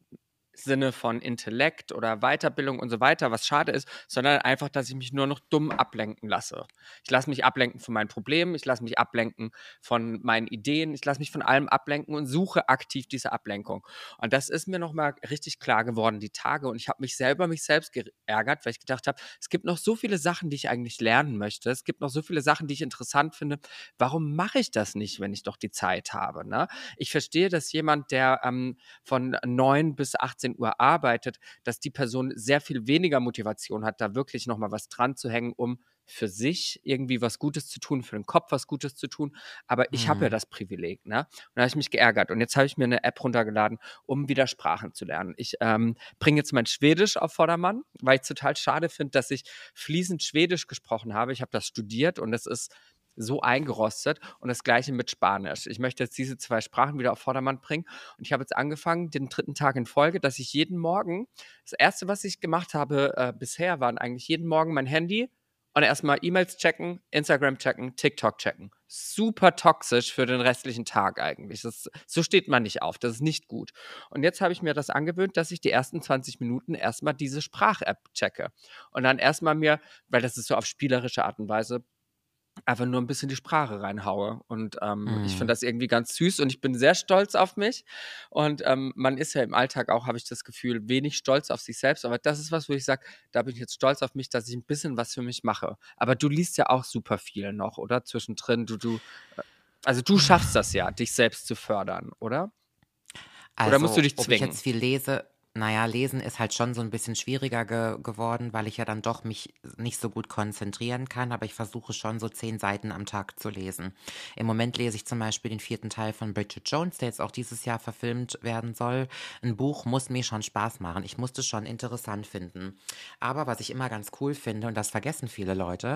Sinne von Intellekt oder Weiterbildung und so weiter, was schade ist, sondern einfach, dass ich mich nur noch dumm ablenken lasse. Ich lasse mich ablenken von meinen Problemen, ich lasse mich ablenken von meinen Ideen, ich lasse mich von allem ablenken und suche aktiv diese Ablenkung. Und das ist mir nochmal richtig klar geworden, die Tage. Und ich habe mich selber mich selbst geärgert, weil ich gedacht habe, es gibt noch so viele Sachen, die ich eigentlich lernen möchte. Es gibt noch so viele Sachen, die ich interessant finde. Warum mache ich das nicht, wenn ich doch die Zeit habe? Ne? Ich verstehe, dass jemand, der ähm, von neun bis achtzehn Uhr arbeitet, dass die Person sehr viel weniger Motivation hat, da wirklich nochmal was dran zu hängen, um für sich irgendwie was Gutes zu tun, für den Kopf was Gutes zu tun. Aber ich habe ja Mhm. das Privileg, ne? Und da habe ich mich geärgert. Und jetzt habe ich mir eine App runtergeladen, um wieder Sprachen zu lernen. Ich ähm, bringe jetzt mein Schwedisch auf Vordermann, weil ich es total schade finde, dass ich fließend Schwedisch gesprochen habe. Ich habe das studiert und es ist so eingerostet und das gleiche mit Spanisch. Ich möchte jetzt diese zwei Sprachen wieder auf Vordermann bringen und ich habe jetzt angefangen, den dritten Tag in Folge, dass ich jeden Morgen, das erste, was ich gemacht habe äh, bisher, waren eigentlich jeden Morgen mein Handy und erstmal E-Mails checken, Instagram checken, TikTok checken. Super toxisch für den restlichen Tag eigentlich. Das, so steht man nicht auf, das ist nicht gut. Und jetzt habe ich mir das angewöhnt, dass ich die ersten zwanzig Minuten erstmal diese Sprach-App checke und dann erstmal mir, weil das ist so auf spielerische Art und Weise, einfach nur ein bisschen die Sprache reinhaue. Und ähm, ich finde Mhm. das irgendwie ganz süß und ich bin sehr stolz auf mich. Und ähm, man ist ja im Alltag auch, habe ich das Gefühl, wenig stolz auf sich selbst. Aber das ist was, wo ich sage, da bin ich jetzt stolz auf mich, dass ich ein bisschen was für mich mache. Aber du liest ja auch super viel noch, oder? Zwischendrin. Du, du, äh, also du schaffst das ja, dich selbst zu fördern, oder? Oder musst du Also, dich ob ich zwingen? jetzt viel lese, naja, lesen ist halt schon so ein bisschen schwieriger ge geworden, weil ich ja dann doch mich nicht so gut konzentrieren kann, aber ich versuche schon so zehn Seiten am Tag zu lesen. Im Moment lese ich zum Beispiel den vierten Teil von Bridget Jones, der jetzt auch dieses Jahr verfilmt werden soll. Ein Buch muss mir schon Spaß machen. Ich muss das schon interessant finden. Aber was ich immer ganz cool finde, und das vergessen viele Leute,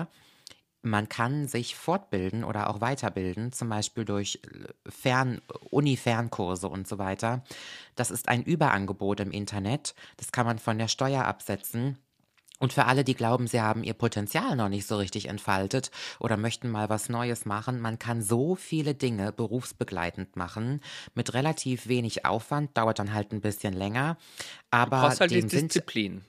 man kann sich fortbilden oder auch weiterbilden, zum Beispiel durch äh, Fern, Uni-Fernkurse und so weiter. Das ist ein Überangebot im Internet. Das kann man von der Steuer absetzen. Und für alle, die glauben, sie haben ihr Potenzial noch nicht so richtig entfaltet oder möchten mal was Neues machen, man kann so viele Dinge berufsbegleitend machen, mit relativ wenig Aufwand, dauert dann halt ein bisschen länger, Du aber brauchst halt die dem sind Disziplin.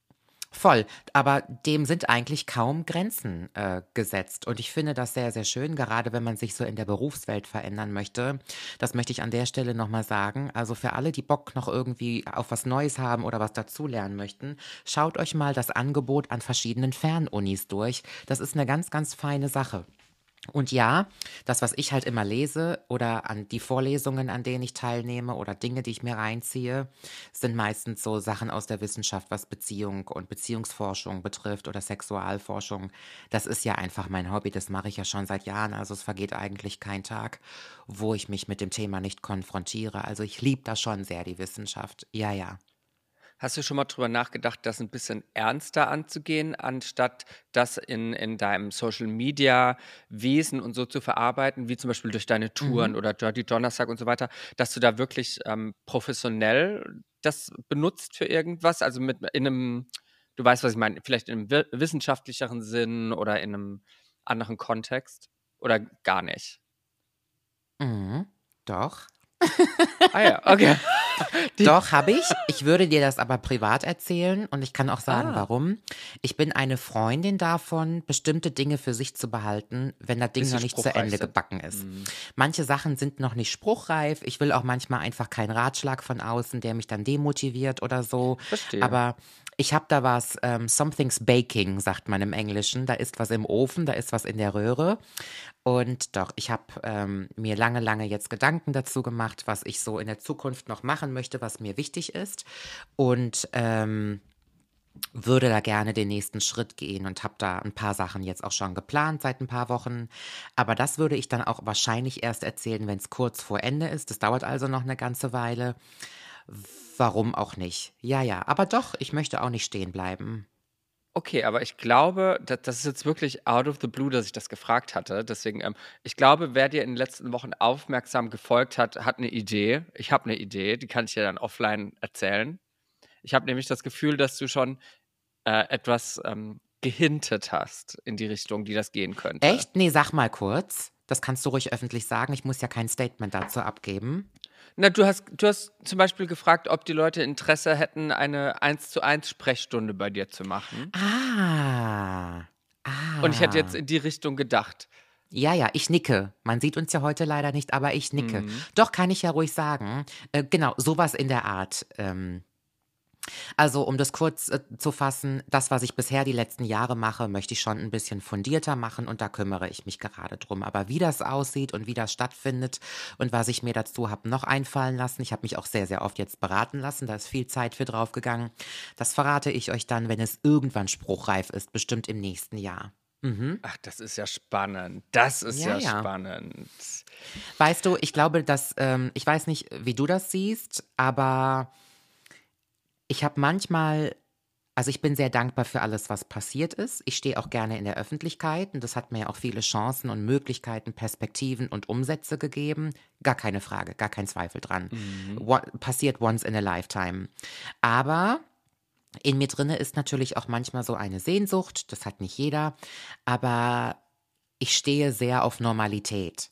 Voll, aber dem sind eigentlich kaum Grenzen äh, gesetzt. Und ich finde das sehr, sehr schön, gerade wenn man sich so in der Berufswelt verändern möchte. Das möchte ich an der Stelle nochmal sagen. Also für alle, die Bock noch irgendwie auf was Neues haben oder was dazulernen möchten, schaut euch mal das Angebot an verschiedenen Fernunis durch. Das ist eine ganz, ganz feine Sache. Und ja, das, was ich halt immer lese oder an die Vorlesungen, an denen ich teilnehme oder Dinge, die ich mir reinziehe, sind meistens so Sachen aus der Wissenschaft, was Beziehung und Beziehungsforschung betrifft oder Sexualforschung. Das ist ja einfach mein Hobby, das mache ich ja schon seit Jahren, also es vergeht eigentlich kein Tag, wo ich mich mit dem Thema nicht konfrontiere. Also ich liebe da schon sehr die Wissenschaft. Ja, ja. Hast du schon mal drüber nachgedacht, das ein bisschen ernster anzugehen, anstatt das in, in deinem Social Media Wesen und so zu verarbeiten, wie zum Beispiel durch deine Touren Mhm. oder Dirty Donnerstag und so weiter, dass du da wirklich ähm, professionell das benutzt für irgendwas? Also mit in einem, du weißt, was ich meine, vielleicht in einem wi- wissenschaftlicheren Sinn oder in einem anderen Kontext oder gar nicht? Mhm. Doch. Ah ja, okay. Die, Doch, habe ich. Ich würde dir das aber privat erzählen und ich kann auch sagen, ah, warum. Ich bin eine Freundin davon, bestimmte Dinge für sich zu behalten, wenn das Ding bis sie noch nicht zu spruchreif Ende sind. gebacken ist. Hm, Manche Sachen sind noch nicht spruchreif. Ich will auch manchmal einfach keinen Ratschlag von außen, der mich dann demotiviert oder so. verstehe. Aber ich habe da was, ähm, something's baking, sagt man im Englischen. Da ist was im Ofen, da ist was in der Röhre. Und doch, ich habe ähm, mir lange, lange jetzt Gedanken dazu gemacht, was ich so in der Zukunft noch machen möchte, was mir wichtig ist. Und ähm, würde da gerne den nächsten Schritt gehen und habe da ein paar Sachen jetzt auch schon geplant seit ein paar Wochen. Aber das würde ich dann auch wahrscheinlich erst erzählen, wenn es kurz vor Ende ist. Das dauert also noch eine ganze Weile. warum auch nicht? Ja, ja, aber doch, ich möchte auch nicht stehen bleiben. Okay, aber ich glaube, da das ist jetzt wirklich out of the blue, dass ich das gefragt hatte. Deswegen, ähm, ich glaube, wer dir in den letzten Wochen aufmerksam gefolgt hat, hat eine Idee. Ich habe eine Idee, die kann ich dir dann offline erzählen. Ich habe nämlich das Gefühl, dass du schon, äh, etwas, ähm, gehintet hast in die Richtung, die das gehen könnte. Echt? Nee, sag mal kurz. Das kannst du ruhig öffentlich sagen. Ich muss ja kein Statement dazu abgeben. Na, du hast du hast zum Beispiel gefragt, ob die Leute Interesse hätten, eine Eins-zu-eins Sprechstunde bei dir zu machen. Ah. Und ich hätte jetzt Ah. in die Richtung gedacht. Ja, ja, ich nicke. Man sieht uns ja heute leider nicht, aber ich nicke. Mhm. Doch, kann ich ja ruhig sagen. Äh, genau, sowas in der Art. Ähm, also, um das kurz äh, zu fassen, das, was ich bisher die letzten Jahre mache, möchte ich schon ein bisschen fundierter machen und da kümmere ich mich gerade drum. Aber wie das aussieht und wie das stattfindet und was ich mir dazu habe noch einfallen lassen, ich habe mich auch sehr, sehr oft jetzt beraten lassen, da ist viel Zeit für draufgegangen. Das verrate ich euch dann, wenn es irgendwann spruchreif ist, bestimmt im nächsten Jahr. Mhm. Ach, das ist ja spannend. Das ist Ja, ja ja. spannend. Weißt du, ich glaube, dass, ähm, ich weiß nicht, wie du das siehst, aber ich habe manchmal, also ich bin sehr dankbar für alles, was passiert ist. Ich stehe auch gerne in der Öffentlichkeit und das hat mir auch viele Chancen und Möglichkeiten, Perspektiven und Umsätze gegeben. Gar keine Frage, gar kein Zweifel dran. Mhm. Wa- passiert once in a lifetime. Aber in mir drinne ist natürlich auch manchmal so eine Sehnsucht, das hat nicht jeder, aber ich stehe sehr auf Normalität.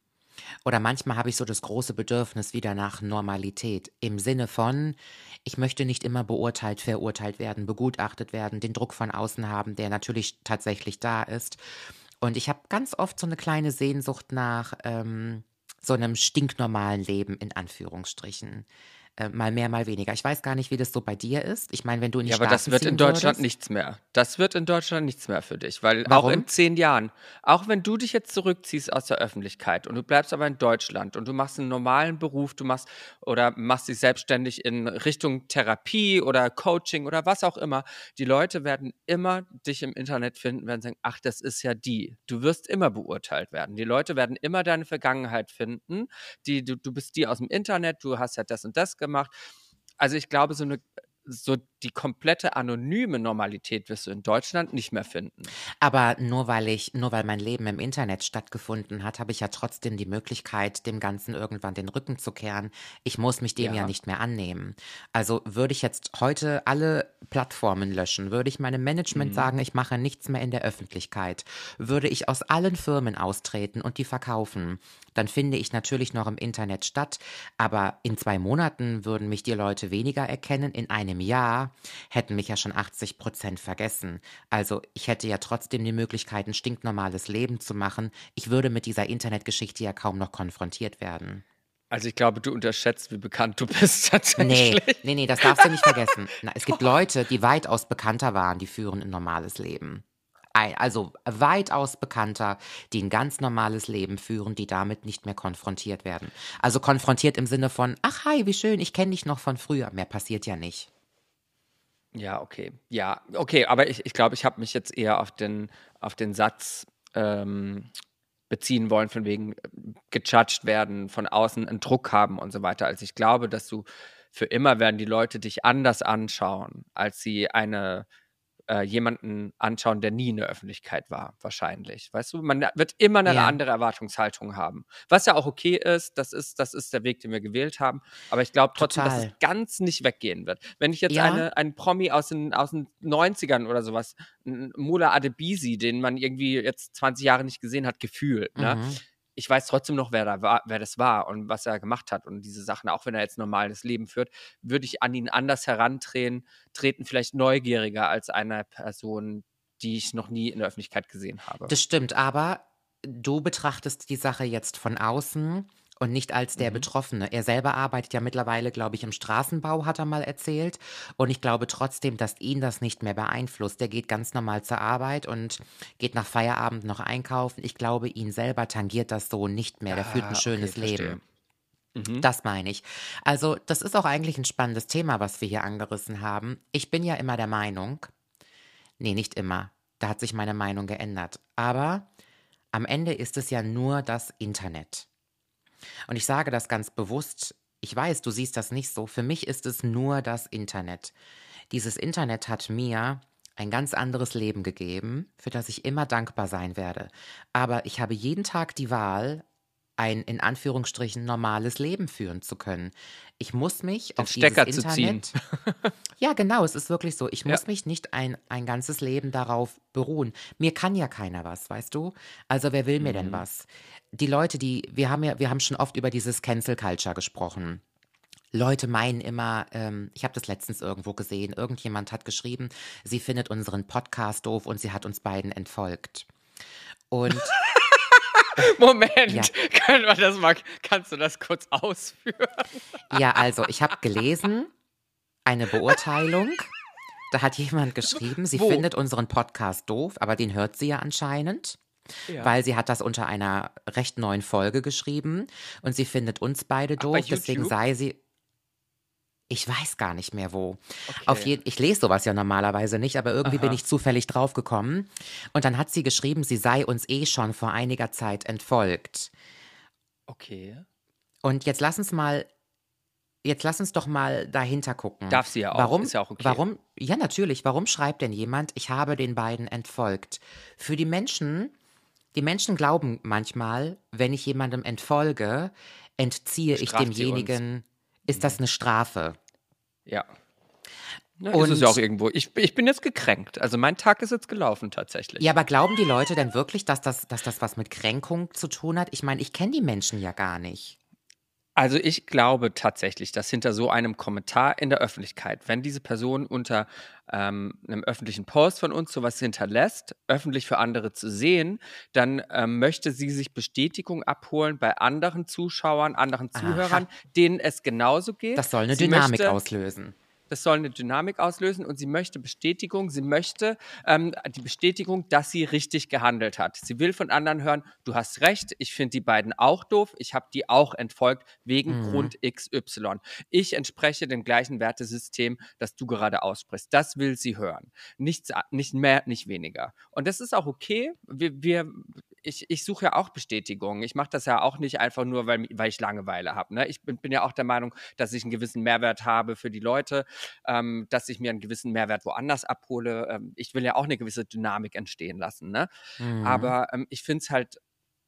Oder manchmal habe ich so das große Bedürfnis wieder nach Normalität. Im Sinne von, ich möchte nicht immer beurteilt, verurteilt werden, begutachtet werden, den Druck von außen haben, der natürlich tatsächlich da ist. Und ich habe ganz oft so eine kleine Sehnsucht nach ähm, so einem stinknormalen Leben, in Anführungsstrichen. Äh, mal mehr, mal weniger. Ich weiß gar nicht, wie das so bei dir ist. Ich meine, wenn du in die Ja, aber das Staaten wird in ziehen Deutschland würdest. nichts mehr. Das wird in Deutschland nichts mehr für dich, weil auch in Warum? zehn Jahren, auch wenn du dich jetzt zurückziehst aus der Öffentlichkeit und du bleibst aber in Deutschland und du machst einen normalen Beruf, du machst oder machst dich selbstständig in Richtung Therapie oder Coaching oder was auch immer, die Leute werden immer dich im Internet finden, werden sagen, ach, das ist ja die. Du wirst immer beurteilt werden. Die Leute werden immer deine Vergangenheit finden. Die, du, du bist die aus dem Internet, du hast ja das und das gemacht. Also ich glaube, so eine so die komplette anonyme Normalität wirst du in Deutschland nicht mehr finden. Aber nur weil ich, nur weil mein Leben im Internet stattgefunden hat, habe ich ja trotzdem die Möglichkeit, dem Ganzen irgendwann den Rücken zu kehren. Ich muss mich dem ja, Ja. nicht mehr annehmen. Also würde ich jetzt heute alle Plattformen löschen, würde ich meinem Management Mhm. sagen, ich mache nichts mehr in der Öffentlichkeit, würde ich aus allen Firmen austreten und die verkaufen, dann finde ich natürlich noch im Internet statt, aber in zwei Monaten würden mich die Leute weniger erkennen, in einem Jahr hätten mich ja schon achtzig Prozent vergessen. Also ich hätte ja trotzdem die Möglichkeit, ein stinknormales Leben zu machen. Ich würde mit dieser Internetgeschichte ja kaum noch konfrontiert werden. Also ich glaube, du unterschätzt, wie bekannt du bist Nee, tatsächlich. nee, nee, das darfst du nicht vergessen. Na, es gibt Leute, die weitaus bekannter waren, die führen ein normales Leben. Ei- Also weitaus bekannter, die ein ganz normales Leben führen, die damit nicht mehr konfrontiert werden. Also konfrontiert im Sinne von, ach hi, wie schön, ich kenne dich noch von früher. Mehr passiert ja nicht. Ja, okay. Ja, okay, aber ich, ich glaube, ich habe mich jetzt eher auf den, auf den Satz ähm, beziehen wollen, von wegen äh, gejudged werden, von außen einen Druck haben und so weiter. Also ich glaube, dass du für immer werden die Leute dich anders anschauen, als sie eine äh, jemanden anschauen, der nie in der Öffentlichkeit war, wahrscheinlich. Weißt du, man wird immer eine Ja, andere Erwartungshaltung haben. Was ja auch okay ist, das ist, das ist der Weg, den wir gewählt haben. Aber ich glaube trotzdem, dass es total. ganz nicht weggehen wird. Wenn ich jetzt Ja, eine, einen Promi aus den, aus den neunzigern oder sowas, einen Mullah Adebisi, den man irgendwie jetzt zwanzig Jahre nicht gesehen hat, gefühlt, ne? mhm. Ich weiß trotzdem noch, wer da war, wer das war und was er gemacht hat und diese Sachen, auch wenn er jetzt ein normales Leben führt, würde ich an ihn anders herantreten, treten, vielleicht neugieriger als eine Person, die ich noch nie in der Öffentlichkeit gesehen habe. Das stimmt, aber du betrachtest die Sache jetzt von außen und nicht als der Mhm. Betroffene. Er selber arbeitet ja mittlerweile, glaube ich, im Straßenbau, hat er mal erzählt. Und ich glaube trotzdem, dass ihn das nicht mehr beeinflusst. Der geht ganz normal zur Arbeit und geht nach Feierabend noch einkaufen. Ich glaube, ihn selber tangiert das so nicht mehr. Der führt ein Ah, okay, schönes verstehe. Leben. Mhm. Das meine ich. Also, das ist auch eigentlich ein spannendes Thema, was wir hier angerissen haben. Ich bin ja immer der Meinung, nee, nicht immer. Da hat sich meine Meinung geändert. Aber am Ende ist es ja nur das Internet. Und ich sage das ganz bewusst, ich weiß, du siehst das nicht so. Für mich ist es nur das Internet. Dieses Internet hat mir ein ganz anderes Leben gegeben, für das ich immer dankbar sein werde. Aber ich habe jeden Tag die Wahl, ein in Anführungsstrichen normales Leben führen zu können. Ich muss mich Den auf Stecker dieses zu Internet... ziehen. Ja, genau, es ist wirklich so. Ich Ja. muss mich nicht ein, ein ganzes Leben darauf beruhen. Mir kann ja keiner was, weißt du? Also wer will mir denn Mhm. was? Die Leute, die, wir haben ja, wir haben schon oft über dieses Cancel Culture gesprochen. Leute meinen immer, ähm, ich habe das letztens irgendwo gesehen, irgendjemand hat geschrieben, sie findet unseren Podcast doof und sie hat uns beiden entfolgt. Und Moment, ja, Können wir das mal, kannst du das kurz ausführen? ja, also ich habe gelesen, eine Beurteilung, da hat jemand geschrieben, sie Wo? findet unseren Podcast doof, aber den hört sie ja anscheinend. Ja. Weil sie hat das unter einer recht neuen Folge geschrieben und sie findet uns beide Ach, bei doof, deswegen YouTube? sei sie, ich weiß gar nicht mehr wo. Auf Okay. jeden, ich lese sowas ja normalerweise nicht, aber irgendwie bin Aha. ich zufällig draufgekommen. Und dann hat sie geschrieben, sie sei uns eh schon vor einiger Zeit entfolgt. Okay. Und jetzt lass uns mal, jetzt lass uns doch mal dahinter gucken. Darf sie ja auch, Warum, ist ja auch okay. warum, ja natürlich, warum schreibt denn jemand, ich habe den beiden entfolgt? Für die Menschen, die Menschen glauben manchmal, wenn ich jemandem entfolge, entziehe ich Straft sie uns. demjenigen, ist das eine Strafe? Ja. Na, ist es ja auch Und irgendwo. Ich, ich bin jetzt gekränkt. Also mein Tag ist jetzt gelaufen tatsächlich. ja, aber glauben die Leute denn wirklich, dass das, dass das was mit Kränkung zu tun hat? Ich meine, ich kenne die Menschen ja gar nicht. Also ich glaube tatsächlich, dass hinter so einem Kommentar in der Öffentlichkeit, wenn diese Person unter ähm, einem öffentlichen Post von uns sowas hinterlässt, öffentlich für andere zu sehen, dann ähm, möchte sie sich Bestätigung abholen bei anderen Zuschauern, anderen Zuhörern, Aha, denen es genauso geht. das soll eine Sie Dynamik möchte auslösen. Das soll eine Dynamik auslösen und sie möchte Bestätigung, sie möchte ähm, die Bestätigung, dass sie richtig gehandelt hat. Sie will von anderen hören, du hast recht, ich finde die beiden auch doof, ich habe die auch entfolgt wegen Mhm. Grund X Y. Ich entspreche dem gleichen Wertesystem, das du gerade aussprichst. Das will sie hören. Nichts, a- nicht mehr, nicht weniger. Und das ist auch okay. Wir, wir, ich, ich suche ja auch Bestätigung. Ich mache das ja auch nicht einfach nur, weil, weil ich Langeweile habe. Ne? Ich bin, bin ja auch der Meinung, dass ich einen gewissen Mehrwert habe für die Leute, ähm, dass ich mir einen gewissen Mehrwert woanders abhole. Ähm, ich will ja auch eine gewisse Dynamik entstehen lassen. Ne? Mhm. Aber ähm, ich finde es halt,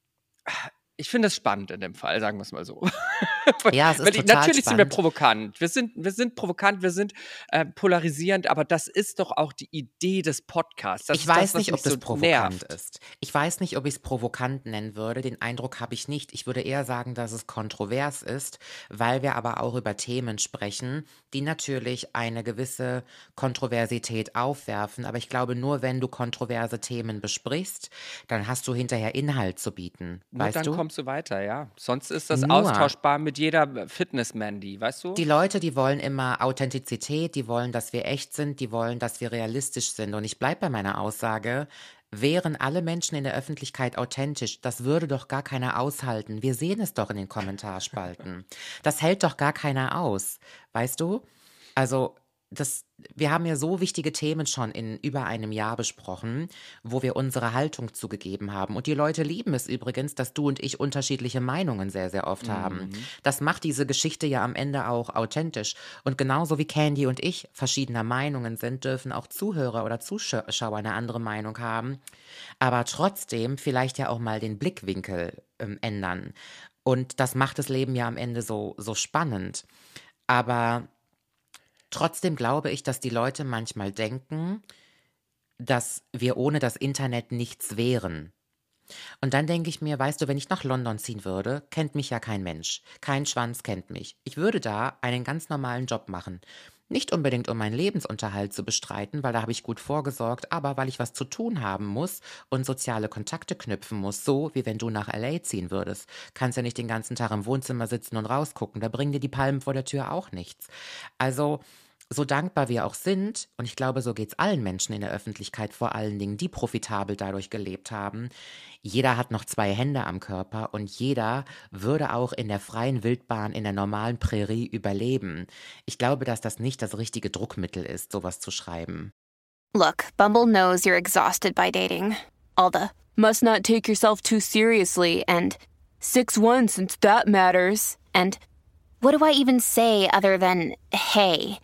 ich finde es spannend in dem Fall, sagen wir es mal so. Ja, es ist Weil ich, total natürlich sind wir spannend. provokant. Wir sind, wir sind provokant, wir sind äh, polarisierend, aber das ist doch auch die Idee des Podcasts. Das Ich ist das, weiß was nicht, ob mich das so provokant nervt. ist. Ich weiß nicht, ob ich es provokant nennen würde. Den Eindruck habe ich nicht. Ich würde eher sagen, dass es kontrovers ist, weil wir aber auch über Themen sprechen, die natürlich eine gewisse Kontroversität aufwerfen. Aber ich glaube, nur wenn du kontroverse Themen besprichst, dann hast du hinterher Inhalt zu bieten. Nur Weißt dann du? kommst du weiter, ja. Sonst ist das Nur. austauschbar mit jeder Fitness-Mandy, weißt du? Die Leute, die wollen immer Authentizität, die wollen, dass wir echt sind, die wollen, dass wir realistisch sind. Und ich bleibe bei meiner Aussage, wären alle Menschen in der Öffentlichkeit authentisch, das würde doch gar keiner aushalten. Wir sehen es doch in den Kommentarspalten. Das hält doch gar keiner aus, weißt du? Also, das, wir haben ja so wichtige Themen schon in über einem Jahr besprochen, wo wir unsere Haltung zugegeben haben. Und die Leute lieben es übrigens, dass du und ich unterschiedliche Meinungen sehr, sehr oft haben. Mhm. Das macht diese Geschichte ja am Ende auch authentisch. Und genauso wie Candy und ich verschiedener Meinungen sind, dürfen auch Zuhörer oder Zuschauer eine andere Meinung haben. Aber trotzdem vielleicht ja auch mal den Blickwinkel ähm, ändern. Und das macht das Leben ja am Ende so, so spannend. Aber trotzdem glaube ich, dass die Leute manchmal denken, dass wir ohne das Internet nichts wären. Und dann denke ich mir, weißt du, wenn ich nach London ziehen würde, kennt mich ja kein Mensch. Kein Schwanz kennt mich. Ich würde da einen ganz normalen Job machen. Nicht unbedingt, um meinen Lebensunterhalt zu bestreiten, weil da habe ich gut vorgesorgt, aber weil ich was zu tun haben muss und soziale Kontakte knüpfen muss, so wie wenn du nach L A ziehen würdest. Kannst ja nicht den ganzen Tag im Wohnzimmer sitzen und rausgucken, da bringen dir die Palmen vor der Tür auch nichts. Also, so dankbar wir auch sind, und ich glaube, so geht's allen Menschen in der Öffentlichkeit, vor allen Dingen, die profitabel dadurch gelebt haben, jeder hat noch zwei Hände am Körper und jeder würde auch in der freien Wildbahn, in der normalen Prärie überleben. Ich glaube, dass das nicht das richtige Druckmittel ist, sowas zu schreiben. Look, Bumble knows you're exhausted by dating. All the must not take yourself too seriously and six one since that matters. And What do I even say other than, hey?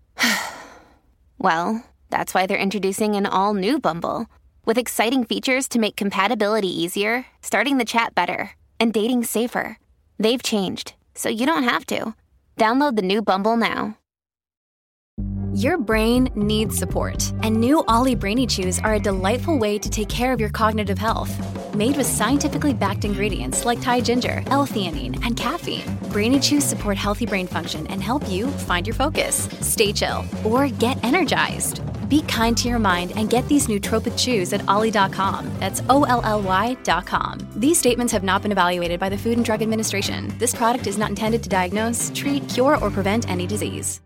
Well, that's why they're introducing an all-new Bumble, with exciting features to make compatibility easier, starting the chat better, and dating safer. They've changed, so you don't have to. Download the new Bumble now. Your brain needs support, and new Ollie Brainy Chews are a delightful way to take care of your cognitive health. Made with scientifically backed ingredients like Thai ginger, L-theanine, and caffeine, Brainy Chews support healthy brain function and help you find your focus, stay chill, or get energized. Be kind to your mind and get these nootropic chews at ollie dot com. That's O L L Y dot com. These statements have not been evaluated by the Food and Drug Administration. This product is not intended to diagnose, treat, cure, or prevent any disease.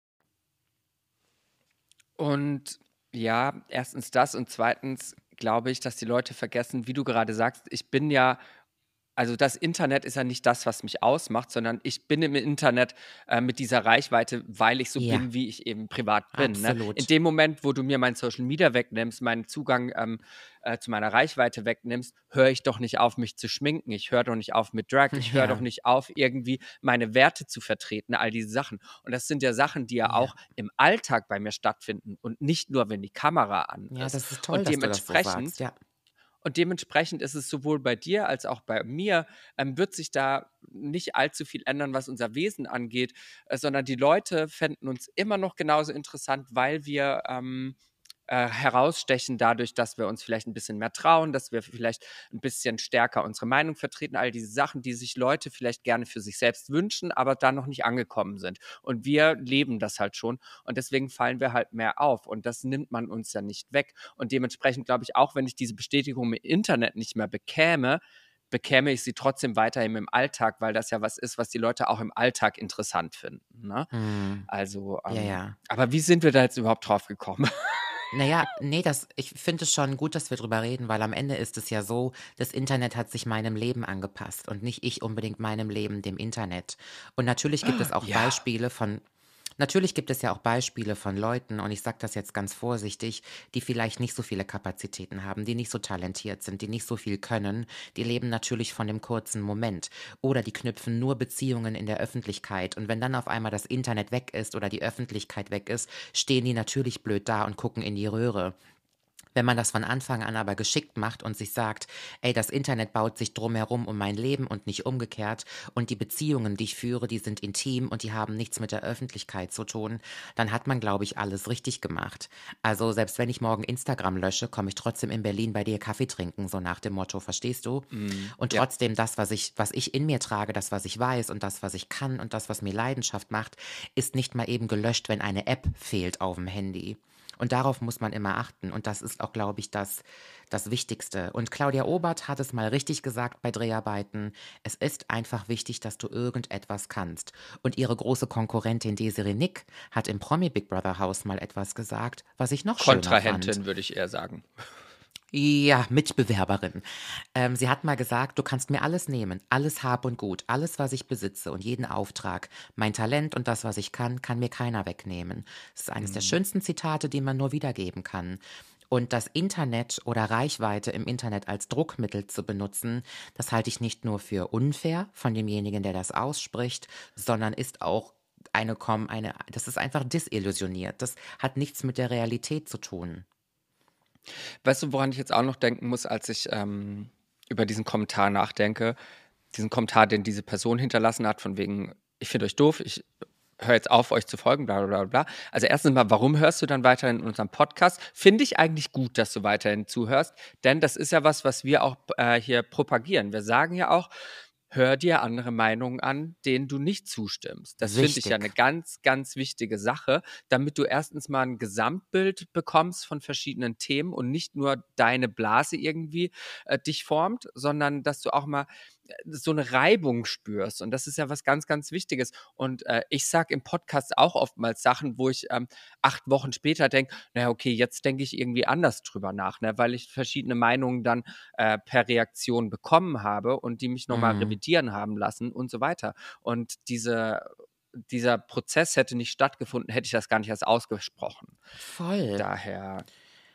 Und ja, erstens das und zweitens glaube ich, dass die Leute vergessen, wie du gerade sagst, ich bin ja, also das Internet ist ja nicht das, was mich ausmacht, sondern ich bin im Internet äh, mit dieser Reichweite, weil ich so Ja, bin, wie ich eben privat bin. Ne? In absolut. dem Moment, wo du mir mein Social Media wegnimmst, meinen Zugang ähm, äh, zu meiner Reichweite wegnimmst, höre ich doch nicht auf, mich zu schminken. Ich höre doch nicht auf mit Drag. Ich höre doch Ja, nicht auf, irgendwie meine Werte zu vertreten, all diese Sachen. Und das sind ja Sachen, die ja ja. auch im Alltag bei mir stattfinden und nicht nur, wenn die Kamera an Ja, ist. das ist toll, Und dass du das so dementsprechend sagst. Ja. und dementsprechend ist es sowohl bei dir als auch bei mir, ähm, wird sich da nicht allzu viel ändern, was unser Wesen angeht, äh, sondern die Leute fänden uns immer noch genauso interessant, weil wir ähm, äh, herausstechen dadurch, dass wir uns vielleicht ein bisschen mehr trauen, dass wir vielleicht ein bisschen stärker unsere Meinung vertreten, all diese Sachen, die sich Leute vielleicht gerne für sich selbst wünschen, aber da noch nicht angekommen sind. Und wir leben das halt schon und deswegen fallen wir halt mehr auf und das nimmt man uns ja nicht weg. Und dementsprechend glaube ich, auch wenn ich diese Bestätigung im Internet nicht mehr bekäme, bekäme ich sie trotzdem weiterhin im Alltag, weil das ja was ist, was die Leute auch im Alltag interessant finden. Ne? Hm. Also, Ja, ähm, ja. aber wie sind wir da jetzt überhaupt drauf gekommen? Naja, nee, das, ich finde es schon gut, dass wir drüber reden, weil am Ende ist es ja so, das Internet hat sich meinem Leben angepasst und nicht ich unbedingt meinem Leben dem Internet. Und natürlich gibt es auch Ja. Beispiele von, natürlich gibt es ja auch Beispiele von Leuten, und ich sage das jetzt ganz vorsichtig, die vielleicht nicht so viele Kapazitäten haben, die nicht so talentiert sind, die nicht so viel können, die leben natürlich von dem kurzen Moment oder die knüpfen nur Beziehungen in der Öffentlichkeit, und wenn dann auf einmal das Internet weg ist oder die Öffentlichkeit weg ist, stehen die natürlich blöd da und gucken in die Röhre. Wenn man das von Anfang an aber geschickt macht und sich sagt, ey, das Internet baut sich drumherum um mein Leben und nicht umgekehrt und die Beziehungen, die ich führe, die sind intim und die haben nichts mit der Öffentlichkeit zu tun, dann hat man, glaube ich, alles richtig gemacht. Also selbst wenn ich morgen Instagram lösche, komme ich trotzdem in Berlin bei dir Kaffee trinken, so nach dem Motto, verstehst du? Mm, Und ja. trotzdem das, was ich, was ich in mir trage, das, was ich weiß und das, was ich kann und das, was mir Leidenschaft macht, ist nicht mal eben gelöscht, wenn eine App fehlt auf dem Handy. Und darauf muss man immer achten. Und das ist auch, glaube ich, das, das Wichtigste. Und Claudia Obert hat es mal richtig gesagt bei Dreharbeiten. Es ist einfach wichtig, dass du irgendetwas kannst. Und ihre große Konkurrentin Desiree Nick hat im Promi Big Brother Haus mal etwas gesagt, was ich noch schöner fand. Kontrahentin, würde ich eher sagen. Ja, Mitbewerberin. Ähm, sie hat mal gesagt, du kannst mir alles nehmen, alles Hab und Gut, alles, was ich besitze und jeden Auftrag. Mein Talent und das, was ich kann, kann mir keiner wegnehmen. Das ist eines der schönsten Zitate, die man nur wiedergeben kann. Und das Internet oder Reichweite im Internet als Druckmittel zu benutzen, das halte ich nicht nur für unfair von demjenigen, der das ausspricht, sondern ist auch eine, eine, das ist einfach desillusioniert. Das hat nichts mit der Realität zu tun. Weißt du, woran ich jetzt auch noch denken muss, als ich ähm, über diesen Kommentar nachdenke? Diesen Kommentar, den diese Person hinterlassen hat, von wegen, ich finde euch doof, ich höre jetzt auf, euch zu folgen, bla bla bla. Also erstens mal, warum hörst du dann weiterhin in unserem Podcast? Finde ich eigentlich gut, dass du weiterhin zuhörst, denn das ist ja was, was wir auch äh, hier propagieren. Wir sagen ja auch, hör dir andere Meinungen an, denen du nicht zustimmst. Das finde ich ja eine Wichtig. ganz, ganz wichtige Sache, damit du erstens mal ein Gesamtbild bekommst von verschiedenen Themen und nicht nur deine Blase irgendwie äh, dich formt, sondern dass du auch mal äh, so eine Reibung spürst. Und das ist ja was ganz, ganz Wichtiges. Und äh, ich sage im Podcast auch oftmals Sachen, wo ich ähm, acht Wochen später denke, naja, okay, jetzt denke ich irgendwie anders drüber nach, ne? Weil ich verschiedene Meinungen dann äh, per Reaktion bekommen habe und die mich nochmal Mhm. revidieren haben lassen und so weiter. Und diese, dieser Prozess hätte nicht stattgefunden, hätte ich das gar nicht erst ausgesprochen. Voll. Daher,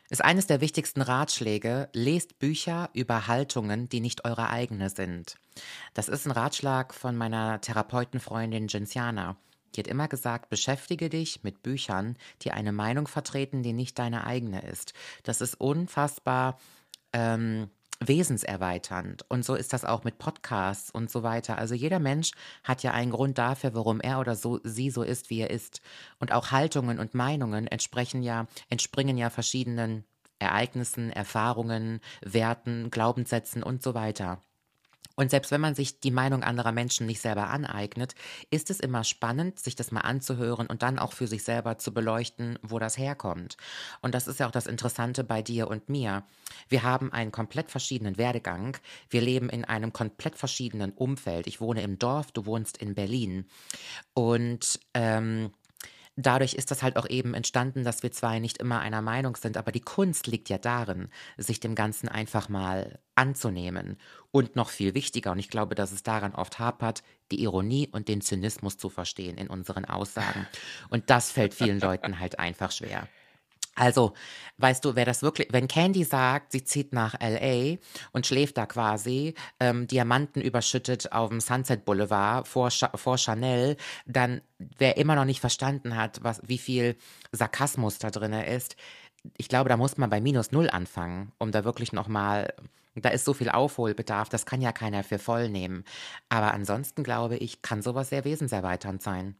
Ist eines der wichtigsten Ratschläge, lest Bücher über Haltungen, die nicht eure eigene sind. Das ist ein Ratschlag von meiner Therapeutenfreundin Gensiana. Die hat immer gesagt, beschäftige dich mit Büchern, die eine Meinung vertreten, die nicht deine eigene ist. Das ist unfassbar ähm, wesenserweiternd. Und so ist das auch mit Podcasts und so weiter. Also jeder Mensch hat ja einen Grund dafür, warum er oder so, sie so ist, wie er ist. Und auch Haltungen und Meinungen entsprechen ja, entspringen ja verschiedenen Ereignissen, Erfahrungen, Werten, Glaubenssätzen und so weiter. Und selbst wenn man sich die Meinung anderer Menschen nicht selber aneignet, ist es immer spannend, sich das mal anzuhören und dann auch für sich selber zu beleuchten, wo das herkommt. Und das ist ja auch das Interessante bei dir und mir. Wir haben einen komplett verschiedenen Werdegang. Wir leben in einem komplett verschiedenen Umfeld. Ich wohne im Dorf, du wohnst in Berlin. Und ähm, dadurch ist das halt auch eben entstanden, dass wir zwei nicht immer einer Meinung sind, aber die Kunst liegt ja darin, sich dem Ganzen einfach mal anzunehmen. Und noch viel wichtiger, und ich glaube, dass es daran oft hapert, die Ironie und den Zynismus zu verstehen in unseren Aussagen. Und das fällt vielen Leuten halt einfach schwer. Also, weißt du, wer das wirklich, wenn Candy sagt, sie zieht nach L A und schläft da quasi, ähm, Diamanten überschüttet auf dem Sunset Boulevard vor, Cha- vor Chanel, dann, wer immer noch nicht verstanden hat, was, wie viel Sarkasmus da drin ist, ich glaube, da muss man bei minus null anfangen, um da wirklich nochmal, da ist so viel Aufholbedarf, das kann ja keiner für voll nehmen. Aber ansonsten, glaube ich, kann sowas sehr wesenserweiternd sein.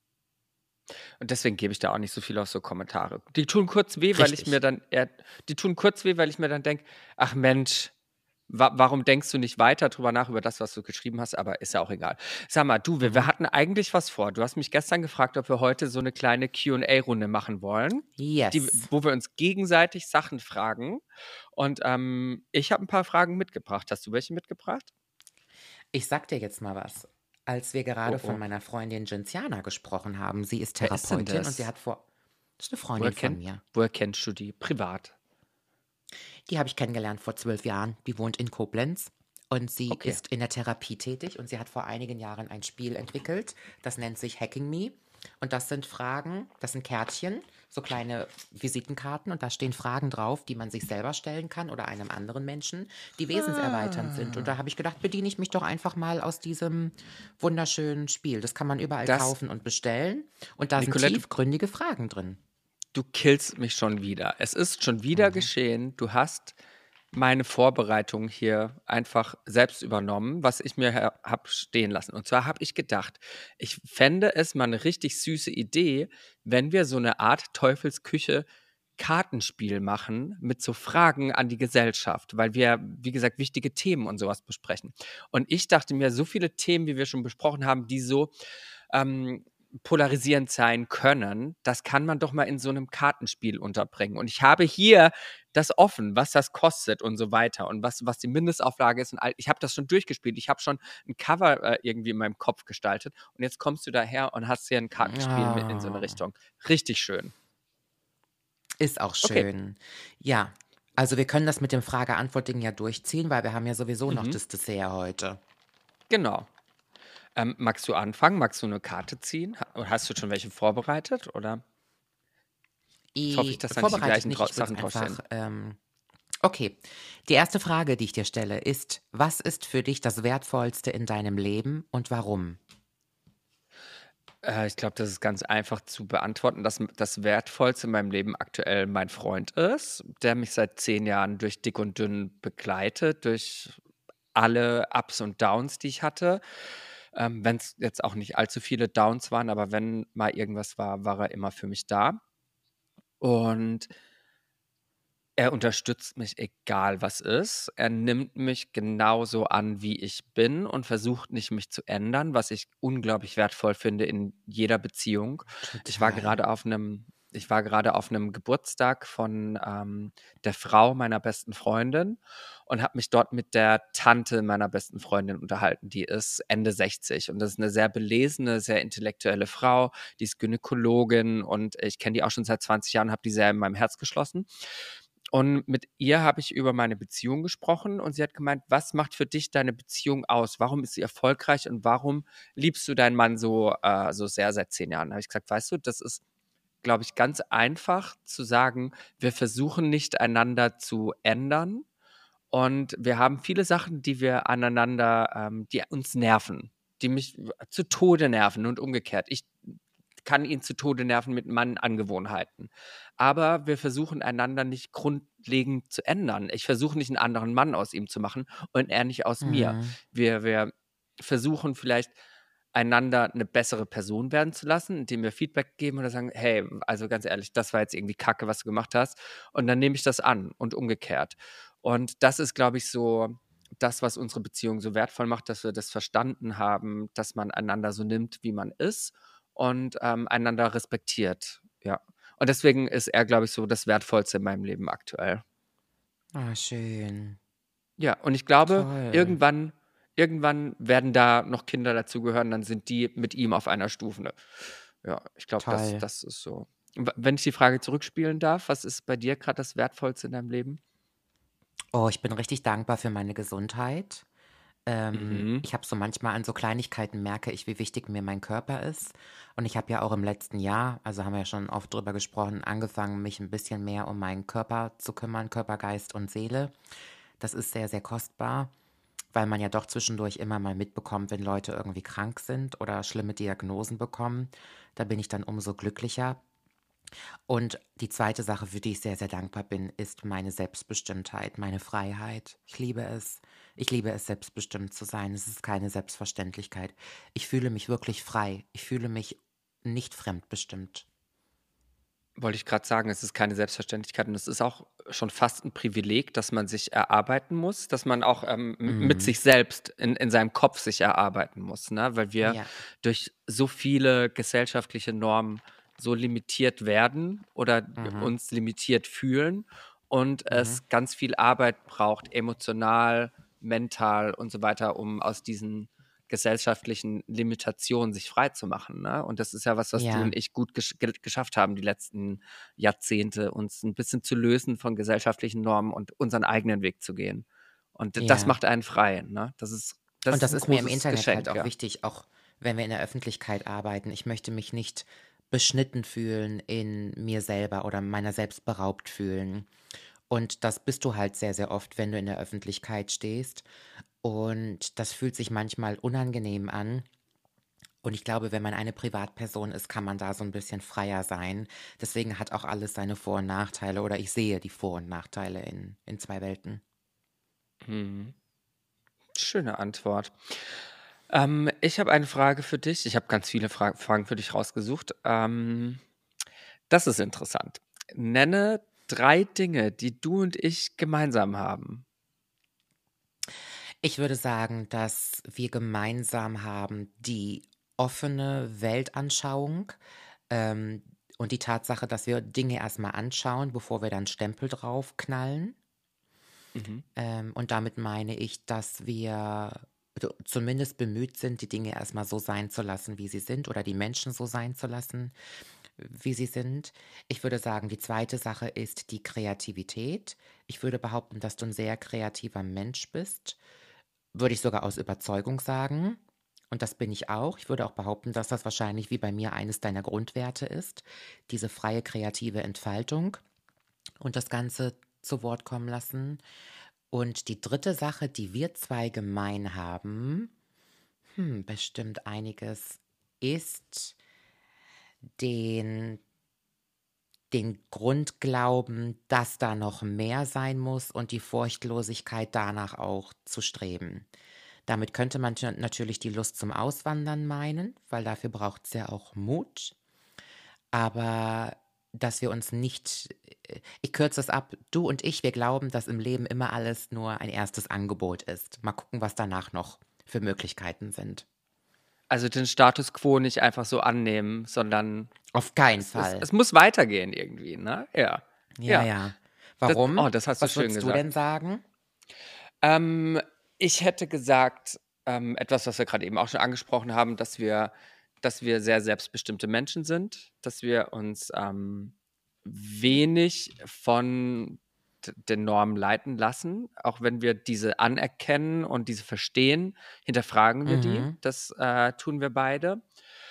Und deswegen gebe ich da auch nicht so viel auf so Kommentare. Die tun kurz weh, weil ich Richtig. mir dann eher, die tun kurz weh, weil ich mir dann denke, ach Mensch, wa warum denkst du nicht weiter drüber nach, über das, was du geschrieben hast? Aber ist ja auch egal. Sag mal, du, wir, wir Mhm. hatten eigentlich was vor. Du hast mich gestern gefragt, ob wir heute so eine kleine Q und A-Runde machen wollen, die, Yes. wo wir uns gegenseitig Sachen fragen. Und ähm, ich habe ein paar Fragen mitgebracht. Hast du welche mitgebracht? Ich sag dir jetzt mal was. Als wir Oh, gerade von oh. meiner Freundin Gensiana gesprochen haben, sie ist Wer ist denn Therapeutin und das? sie hat vor. Das ist eine Woher, Freundin von kenn, mir. woher kennst du die? Privat. Die habe ich kennengelernt vor zwölf Jahren. Die wohnt in Koblenz und sie Okay. ist in der Therapie tätig und sie hat vor einigen Jahren ein Spiel entwickelt. Das nennt sich Hacking Me. Und das sind Fragen, das sind Kärtchen, so kleine Visitenkarten und da stehen Fragen drauf, die man sich selber stellen kann oder einem anderen Menschen, die wesenserweiternd sind. Und da habe ich gedacht, bediene ich mich doch einfach mal aus diesem wunderschönen Spiel. Das kann man überall Das, kaufen und bestellen. Und da sind Nicolette, tiefgründige Fragen drin. du killst mich schon wieder. Es ist schon wieder Mhm. geschehen. Du hast meine Vorbereitung hier einfach selbst übernommen, was ich mir habe stehen lassen. Und zwar habe ich gedacht, ich fände es mal eine richtig süße Idee, wenn wir so eine Art Teufelsküche Kartenspiel machen mit so Fragen an die Gesellschaft, weil wir, wie gesagt, wichtige Themen und sowas besprechen. Und ich dachte mir, so viele Themen, wie wir schon besprochen haben, die so ähm, polarisierend sein können, das kann man doch mal in so einem Kartenspiel unterbringen. Und ich habe hier das offen, was das kostet und so weiter und was, was die Mindestauflage ist. Und all, ich habe das schon durchgespielt. Ich habe schon ein Cover äh, irgendwie in meinem Kopf gestaltet. Und jetzt kommst du daher und hast hier ein Kartenspiel mit in so eine Ah, Richtung. Richtig schön. ist auch Okay. schön. Ja, also wir können das mit dem Frage-Antwort-Ding ja durchziehen, weil wir haben ja sowieso noch Mhm. das Dessert heute. Genau. Ähm, magst du anfangen? Magst du eine Karte ziehen? Ha- Hast du schon welche vorbereitet? Oder ich hoffe ich, I, dass da nicht die vorbereitet gleichen nicht, Drau ich würde Sachen es draufstehen. einfach. Ähm, okay, die erste Frage, die ich dir stelle, ist: Was ist für dich das Wertvollste in deinem Leben und warum? Äh, ich glaube, das ist ganz einfach zu beantworten, dass m- das Wertvollste in meinem Leben aktuell mein Freund ist, der mich seit zehn Jahren durch dick und dünn begleitet, durch alle Ups und Downs, die ich hatte. Ähm, wenn es jetzt auch nicht allzu viele Downs waren, aber wenn mal irgendwas war, war er immer für mich da. Und er unterstützt mich, egal was ist. Er nimmt mich genauso an, wie ich bin und versucht nicht, mich zu ändern, was ich unglaublich wertvoll finde in jeder Beziehung. Ich war Total. gerade auf einem, ich war gerade auf einem Geburtstag von ähm, der Frau meiner besten Freundin und habe mich dort mit der Tante meiner besten Freundin unterhalten. Die ist Ende sechzig und das ist eine sehr belesene, sehr intellektuelle Frau. Die ist Gynäkologin und ich kenne die auch schon seit zwanzig Jahren, habe die sehr in meinem Herz geschlossen. Und mit ihr habe ich über meine Beziehung gesprochen und sie hat gemeint, was macht für dich deine Beziehung aus? Warum ist sie erfolgreich und warum liebst du deinen Mann so, äh, so sehr seit zehn Jahren? Da habe ich gesagt, weißt du, das ist glaube ich, ganz einfach zu sagen, wir versuchen nicht einander zu ändern und wir haben viele Sachen, die wir aneinander, ähm, die uns nerven, die mich zu Tode nerven und umgekehrt. Ich kann ihn zu Tode nerven mit meinen Angewohnheiten. Aber wir versuchen einander nicht grundlegend zu ändern. Ich versuche nicht einen anderen Mann aus ihm zu machen und er nicht aus mir. Mhm. Wir, wir versuchen vielleicht einander eine bessere Person werden zu lassen, indem wir Feedback geben oder sagen, hey, also ganz ehrlich, das war jetzt irgendwie Kacke, was du gemacht hast. Und dann nehme ich das an und umgekehrt. Und das ist, glaube ich, so das, was unsere Beziehung so wertvoll macht, dass wir das verstanden haben, dass man einander so nimmt, wie man ist und ähm, einander respektiert. Ja. Und deswegen ist er, glaube ich, so das Wertvollste in meinem Leben aktuell. Ah, schön. Ja, und ich glaube, Toll. irgendwann, irgendwann werden da noch Kinder dazugehören, dann sind die mit ihm auf einer Stufe. Ja, ich glaube, das, Toll. das ist so. W- Wenn ich die Frage zurückspielen darf, was ist bei dir gerade das Wertvollste in deinem Leben? Oh, ich bin richtig dankbar für meine Gesundheit. Ähm, Mhm. ich habe so manchmal an so Kleinigkeiten merke ich, wie wichtig mir mein Körper ist. Und ich habe ja auch im letzten Jahr, also haben wir ja schon oft drüber gesprochen, angefangen, mich ein bisschen mehr um meinen Körper zu kümmern, Körper, Geist und Seele. Das ist sehr, sehr kostbar, weil man ja doch zwischendurch immer mal mitbekommt, wenn Leute irgendwie krank sind oder schlimme Diagnosen bekommen. Da bin ich dann umso glücklicher. Und die zweite Sache, für die ich sehr, sehr dankbar bin, ist meine Selbstbestimmtheit, meine Freiheit. Ich liebe es. Ich liebe es, selbstbestimmt zu sein. Es ist keine Selbstverständlichkeit. Ich fühle mich wirklich frei. Ich fühle mich nicht fremdbestimmt. Wollte ich gerade sagen, es ist keine Selbstverständlichkeit und es ist auch schon fast ein Privileg, dass man sich erarbeiten muss, dass man auch ähm, m- mit Mhm. sich selbst in, in seinem Kopf sich erarbeiten muss, ne? Weil wir Ja, durch so viele gesellschaftliche Normen so limitiert werden oder mhm. uns limitiert fühlen und Mhm. es ganz viel Arbeit braucht, emotional, mental und so weiter, um aus diesen gesellschaftlichen Limitationen sich frei zu machen. Ne? Und das ist ja was, was du Ja, und ich gut gesch ge geschafft haben, die letzten Jahrzehnte, uns ein bisschen zu lösen von gesellschaftlichen Normen und unseren eigenen Weg zu gehen. Und d- das ja. macht einen frei. Ne? Das ist, das Und ist das ein ist mir im großes Internet halt Geschenk, auch ja. wichtig, auch wenn wir in der Öffentlichkeit arbeiten. Ich möchte mich nicht beschnitten fühlen in mir selber oder meiner selbst beraubt fühlen. Und das bist du halt sehr, sehr oft, wenn du in der Öffentlichkeit stehst. Und das fühlt sich manchmal unangenehm an. Und ich glaube, wenn man eine Privatperson ist, kann man da so ein bisschen freier sein. Deswegen hat auch alles seine Vor- und Nachteile. Oder ich sehe die Vor- und Nachteile in, in zwei Welten. Mhm. Schöne Antwort. Ähm, ich habe eine Frage für dich. Ich habe ganz viele Fra Fragen für dich rausgesucht. Ähm, das ist interessant. Nenne drei Dinge, die du und ich gemeinsam haben. Ich würde sagen, dass wir gemeinsam haben die offene Weltanschauung ähm, und die Tatsache, dass wir Dinge erstmal anschauen, bevor wir dann Stempel drauf knallen. Mhm. Ähm, und damit meine ich, dass wir also zumindest bemüht sind, die Dinge erstmal so sein zu lassen, wie sie sind, oder die Menschen so sein zu lassen, wie sie sind. Ich würde sagen, die zweite Sache ist die Kreativität. Ich würde behaupten, dass du ein sehr kreativer Mensch bist. Würde ich sogar aus Überzeugung sagen. Und das bin ich auch. Ich würde auch behaupten, dass das wahrscheinlich wie bei mir eines deiner Grundwerte ist. Diese freie kreative Entfaltung und das Ganze zu Wort kommen lassen. Und die dritte Sache, die wir zwei gemein haben, hm, bestimmt einiges, ist den, den Grundglauben, dass da noch mehr sein muss und die Furchtlosigkeit danach auch zu streben. Damit könnte man tö- natürlich die Lust zum Auswandern meinen, weil dafür braucht es ja auch Mut. Aber dass wir uns nicht, äh, ich kürze es ab, du und ich, wir glauben, dass im Leben immer alles nur ein erstes Angebot ist. Mal gucken, was danach noch für Möglichkeiten sind. Also den Status quo nicht einfach so annehmen, sondern Auf keinen es, es, Fall. es muss weitergehen irgendwie, ne? Ja. Ja, Ja. ja. Das, Warum? oh, das hast du Was schön würdest du gesagt. denn sagen? Ähm, ich hätte gesagt, ähm, etwas, was wir gerade eben auch schon angesprochen haben, dass wir, dass wir sehr selbstbestimmte Menschen sind, dass wir uns ähm, wenig von d- den Normen leiten lassen, auch wenn wir diese anerkennen und diese verstehen, hinterfragen wir die. Mhm. Das äh, tun wir beide.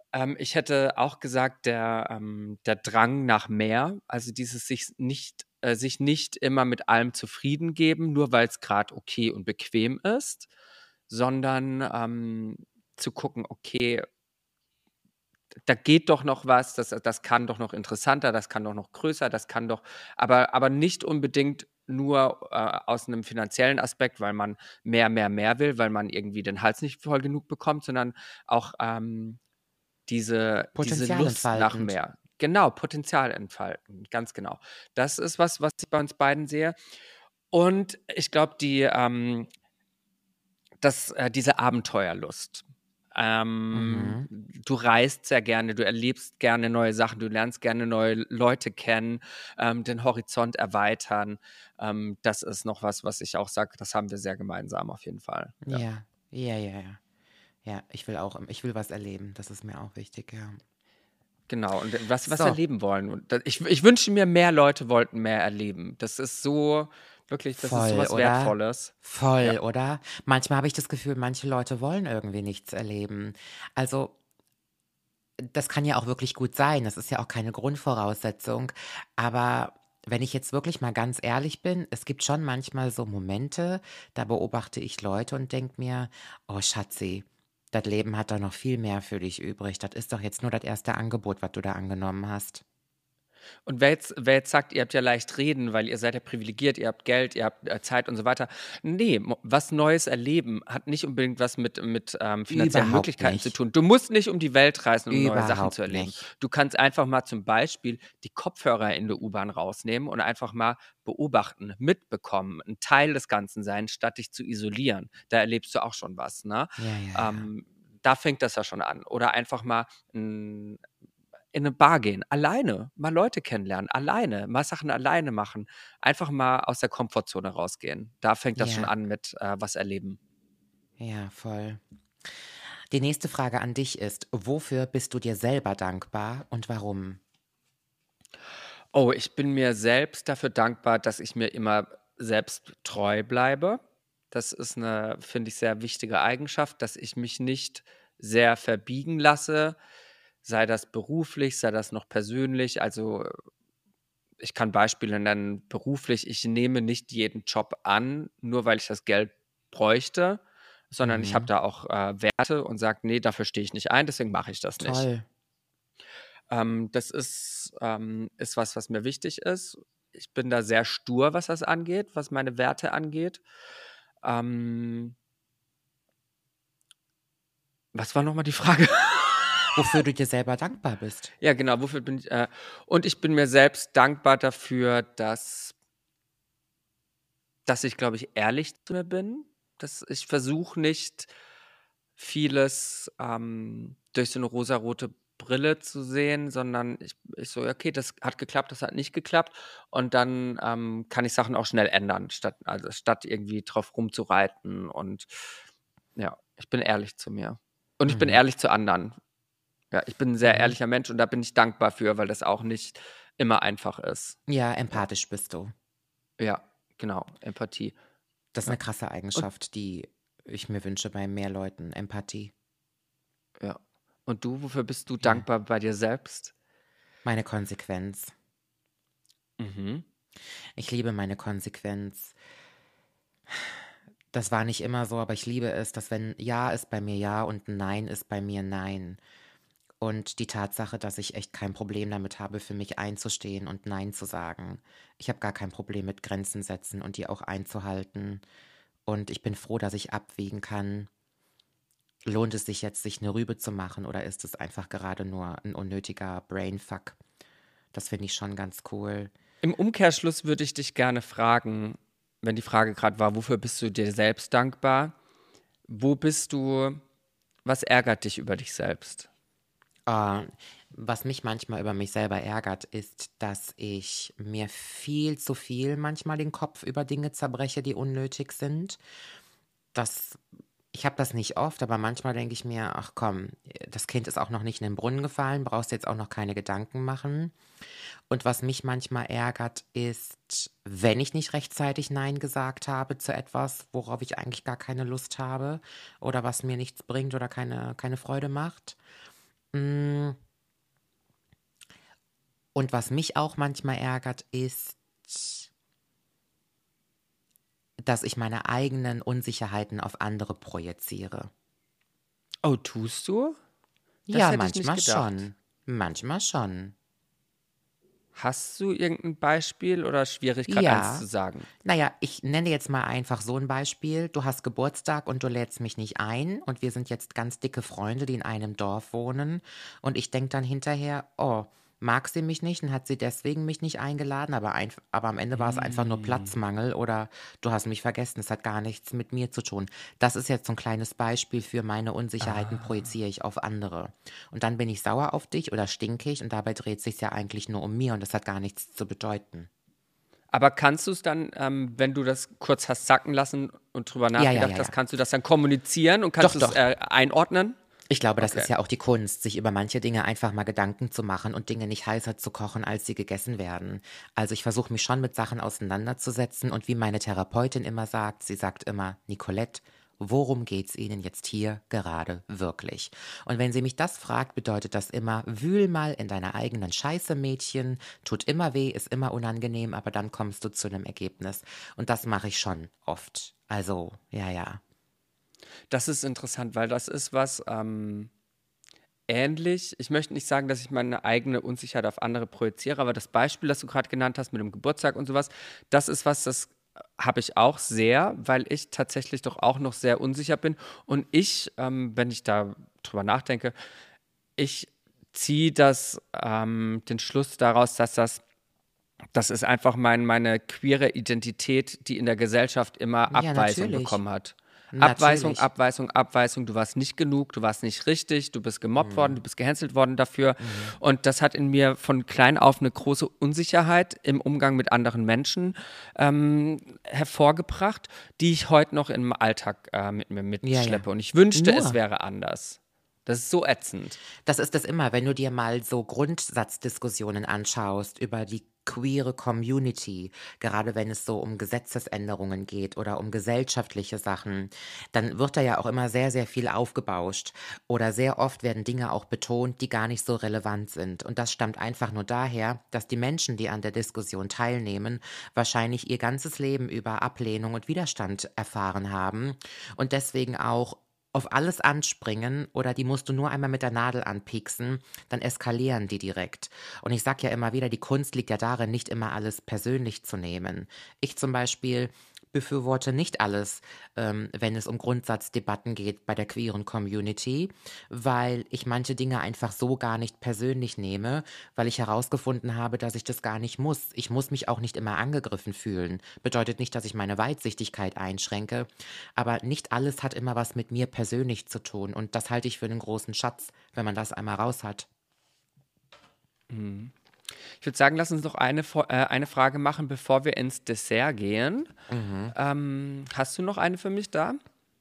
Ähm, ich hätte auch gesagt, der, ähm, der Drang nach mehr, also dieses sich nicht, äh, sich nicht immer mit allem zufrieden geben, nur weil es gerade okay und bequem ist, sondern ähm, zu gucken, okay, da geht doch noch was, das, das kann doch noch interessanter, das kann doch noch größer, das kann doch, aber, aber nicht unbedingt nur äh, aus einem finanziellen Aspekt, weil man mehr, mehr, mehr will, weil man irgendwie den Hals nicht voll genug bekommt, sondern auch ähm, diese, diese Potenzial Lust nach entfaltend. mehr. Genau, Potenzial entfalten, ganz genau. Das ist was, was ich bei uns beiden sehe. Und ich glaube, die, ähm, das, äh, diese Abenteuerlust. Ähm, Mhm. du reist sehr gerne, du erlebst gerne neue Sachen, du lernst gerne neue Leute kennen, ähm, den Horizont erweitern. Ähm, das ist noch was, was ich auch sage, das haben wir sehr gemeinsam auf jeden Fall. Ja. Ja, ja, ja, ja. Ja, ich will auch, ich will was erleben. Das ist mir auch wichtig, ja. Genau, und was, was So. erleben wollen. Und da, ich, ich wünsche mir, mehr Leute wollten mehr erleben. Das ist so, wirklich, das ist so Voll, was oder? Wertvolles. Voll, Ja. oder? Manchmal habe ich das Gefühl, manche Leute wollen irgendwie nichts erleben. Also, das kann ja auch wirklich gut sein. Das ist ja auch keine Grundvoraussetzung. Aber wenn ich jetzt wirklich mal ganz ehrlich bin, es gibt schon manchmal so Momente, da beobachte ich Leute und denke mir, oh Schatzi, das Leben hat da noch viel mehr für dich übrig. Das ist doch jetzt nur das erste Angebot, was du da angenommen hast. Und wer jetzt, wer jetzt sagt, ihr habt ja leicht reden, weil ihr seid ja privilegiert, ihr habt Geld, ihr habt äh, Zeit und so weiter. Nee, mo- was Neues erleben hat nicht unbedingt was mit, mit ähm, finanziellen Überhaupt Möglichkeiten zu nicht. tun. Du musst nicht um die Welt reisen, um neue Sachen Überhaupt zu erleben. nicht. Du kannst einfach mal zum Beispiel die Kopfhörer in der U-Bahn rausnehmen und einfach mal beobachten, mitbekommen, ein Teil des Ganzen sein, statt dich zu isolieren. Da erlebst du auch schon was, ne? Ja, ja, ja. Ähm, da fängt das ja schon an. Oder einfach mal ein in eine Bar gehen, alleine, mal Leute kennenlernen, alleine, mal Sachen alleine machen, einfach mal aus der Komfortzone rausgehen. Da fängt das schon Ja, an mit äh, was erleben. ja, voll. Die nächste Frage an dich ist, wofür bist du dir selber dankbar und warum? Oh, ich bin mir selbst dafür dankbar, dass ich mir immer selbst treu bleibe. Das ist eine, finde ich, sehr wichtige Eigenschaft, dass ich mich nicht sehr verbiegen lasse, sei das beruflich, sei das noch persönlich. Also ich kann Beispiele nennen, beruflich, ich nehme nicht jeden Job an, nur weil ich das Geld bräuchte, sondern ich habe Mhm. da auch äh, Werte und sage, nee, dafür stehe ich nicht ein, deswegen mache ich das nicht. Toll. Ähm, das ist, ähm, ist was, was mir wichtig ist. Ich bin da sehr stur, was das angeht, was meine Werte angeht. Ähm, was war nochmal die Frage? Wofür du dir selber dankbar bist. Ja, genau, wofür bin ich? Äh, und ich bin mir selbst dankbar dafür, dass, dass ich, glaube ich, ehrlich zu mir bin. Dass ich versuche nicht, vieles ähm, durch so eine rosarote Brille zu sehen, sondern ich, ich so, okay, das hat geklappt, das hat nicht geklappt. Und dann ähm, kann ich Sachen auch schnell ändern, statt, also statt irgendwie drauf rumzureiten. Und ja, ich bin ehrlich zu mir. Und ich bin Mhm. ehrlich zu anderen. Ja, ich bin ein sehr Mhm. ehrlicher Mensch und da bin ich dankbar für, weil das auch nicht immer einfach ist. Ja, empathisch bist du. Ja, genau, Empathie. Das ist Ja. eine krasse Eigenschaft, die ich mir wünsche bei mehr Leuten. Empathie. Ja. Und du, wofür bist du Ja. dankbar bei dir selbst? Meine Konsequenz. Mhm. Ich liebe meine Konsequenz. Das war nicht immer so, aber ich liebe es, dass wenn Ja ist bei mir Ja und Nein ist bei mir Nein. Und die Tatsache, dass ich echt kein Problem damit habe, für mich einzustehen und Nein zu sagen. Ich habe gar kein Problem mit Grenzen setzen und die auch einzuhalten. Und ich bin froh, dass ich abwägen kann, lohnt es sich jetzt, sich eine Rübe zu machen oder ist es einfach gerade nur ein unnötiger Brainfuck? Das finde ich schon ganz cool. Im Umkehrschluss würde ich dich gerne fragen, wenn die Frage gerade war, wofür bist du dir selbst dankbar? Wo bist du, was ärgert dich über dich selbst? Äh, was mich manchmal über mich selber ärgert, ist, dass ich mir viel zu viel manchmal den Kopf über Dinge zerbreche, die unnötig sind. Das, ich habe das nicht oft, aber manchmal denke ich mir, ach komm, das Kind ist auch noch nicht in den Brunnen gefallen, brauchst jetzt auch noch keine Gedanken machen. Und was mich manchmal ärgert, ist, wenn ich nicht rechtzeitig Nein gesagt habe zu etwas, worauf ich eigentlich gar keine Lust habe oder was mir nichts bringt oder keine, keine Freude macht. Mm. Und was mich auch manchmal ärgert, ist, dass ich meine eigenen Unsicherheiten auf andere projiziere. Oh, tust du? Das Ja, hätte ich nicht manchmal gedacht. schon. Manchmal schon. Hast du irgendein Beispiel oder schwierig, gerade Ja. eins zu sagen? Naja, ich nenne jetzt mal einfach so ein Beispiel. Du hast Geburtstag und du lädst mich nicht ein und wir sind jetzt ganz dicke Freunde, die in einem Dorf wohnen. Und ich denke dann hinterher, oh, mag sie mich nicht und hat sie deswegen mich nicht eingeladen, aber, ein, aber am Ende war es einfach nur Platzmangel oder du hast mich vergessen, es hat gar nichts mit mir zu tun. Das ist jetzt so ein kleines Beispiel für meine Unsicherheiten, projiziere ich auf andere. Und dann bin ich sauer auf dich oder stinkig und dabei dreht sich ja eigentlich nur um mir und das hat gar nichts zu bedeuten. Aber kannst du es dann, ähm, wenn du das kurz hast sacken lassen und drüber Ja, ja, nachgedacht ja, hast, ja. kannst du das dann kommunizieren und kannst Doch, du es doch. äh, einordnen? Ich glaube, das Okay. ist ja auch die Kunst, sich über manche Dinge einfach mal Gedanken zu machen und Dinge nicht heißer zu kochen, als sie gegessen werden. Also ich versuche mich schon mit Sachen auseinanderzusetzen und wie meine Therapeutin immer sagt, sie sagt immer, Nicolette, worum geht's Ihnen jetzt hier gerade wirklich? Und wenn sie mich das fragt, bedeutet das immer, wühl mal in deiner eigenen Scheiße, Mädchen, tut immer weh, ist immer unangenehm, aber dann kommst du zu einem Ergebnis. Und das mache ich schon oft. Also, ja, ja. Das ist interessant, weil das ist was ähm, ähnlich. Ich möchte nicht sagen, dass ich meine eigene Unsicherheit auf andere projiziere, aber das Beispiel, das du gerade genannt hast mit dem Geburtstag und sowas, das ist was, das habe ich auch sehr, weil ich tatsächlich doch auch noch sehr unsicher bin. Und ich, ähm, wenn ich da drüber nachdenke, ich ziehe das, ähm, den Schluss daraus, dass das Das ist einfach mein, meine queere Identität, die in der Gesellschaft immer Ja, Abweisung natürlich. bekommen hat. Abweisung, Natürlich. Abweisung, Abweisung, du warst nicht genug, du warst nicht richtig, du bist gemobbt worden, du bist gehänselt worden dafür. Und das hat in mir von klein auf eine große Unsicherheit im Umgang mit anderen Menschen ähm, hervorgebracht, die ich heute noch im Alltag äh, mit mir Ja, mitschleppe. ja. Und ich wünschte, Nur. es wäre anders. Das ist so ätzend. Das ist es immer, wenn du dir mal so Grundsatzdiskussionen anschaust über die queere Community, gerade wenn es so um Gesetzesänderungen geht oder um gesellschaftliche Sachen, dann wird da ja auch immer sehr, sehr viel aufgebauscht oder sehr oft werden Dinge auch betont, die gar nicht so relevant sind. Und das stammt einfach nur daher, dass die Menschen, die an der Diskussion teilnehmen, wahrscheinlich ihr ganzes Leben über Ablehnung und Widerstand erfahren haben und deswegen auch auf alles anspringen oder die musst du nur einmal mit der Nadel anpieksen, dann eskalieren die direkt. Und ich sag ja immer wieder, die Kunst liegt ja darin, nicht immer alles persönlich zu nehmen. Ich zum Beispiel befürworte nicht alles, ähm, wenn es um Grundsatzdebatten geht bei der queeren Community, weil ich manche Dinge einfach so gar nicht persönlich nehme, weil ich herausgefunden habe, dass ich das gar nicht muss. Ich muss mich auch nicht immer angegriffen fühlen. Bedeutet nicht, dass ich meine Weitsichtigkeit einschränke, aber nicht alles hat immer was mit mir persönlich zu tun und das halte ich für einen großen Schatz, wenn man das einmal raus hat. Ich würde sagen, lass uns noch eine, Fo- äh, eine Frage machen, bevor wir ins Dessert gehen. Mhm. Ähm, hast du noch eine für mich da?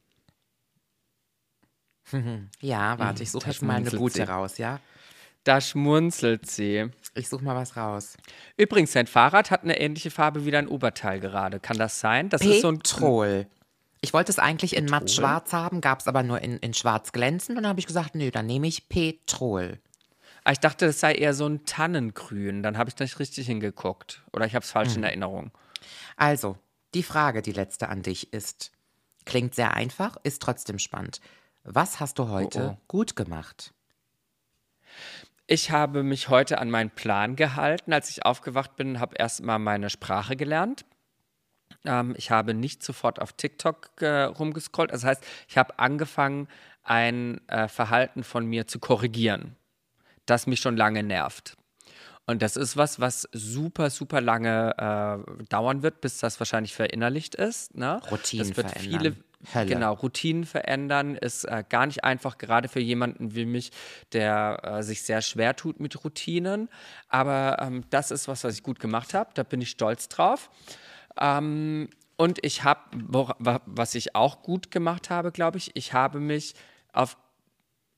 Ja, warte, ich suche da jetzt mal eine schmunzelt gute sie. raus, ja? Da schmunzelt sie. Ich suche mal was raus. Übrigens, dein Fahrrad hat eine ähnliche Farbe wie dein Oberteil gerade. Kann das sein? Das ist so ein Petrol. Ich wollte es eigentlich in matt schwarz haben, gab es aber nur in, in schwarz glänzend und dann habe ich gesagt, nö, dann nehme ich Petrol. Ah, ich dachte, das sei eher so ein Tannengrün. Dann habe ich nicht richtig hingeguckt. Oder ich habe es falsch Mhm. in Erinnerung. Also, die Frage, die letzte an dich ist, klingt sehr einfach, ist trotzdem spannend. Was hast du heute Oh, oh. gut gemacht? Ich habe mich heute an meinen Plan gehalten. Als ich aufgewacht bin, habe erstmal meine Sprache gelernt. Ähm, ich habe nicht sofort auf TikTok äh, rumgescrollt. Das heißt, ich habe angefangen, ein äh, Verhalten von mir zu korrigieren, das mich schon lange nervt. Und das ist was, was super, super lange äh, dauern wird, bis das wahrscheinlich verinnerlicht ist. Ne? Routinen das wird verändern. viele, Hölle. genau, Routinen verändern ist äh, gar nicht einfach, gerade für jemanden wie mich, der äh, sich sehr schwer tut mit Routinen. Aber ähm, das ist was, was ich gut gemacht habe. Da bin ich stolz drauf. Ähm, und ich habe, was ich auch gut gemacht habe, glaube ich, ich habe mich auf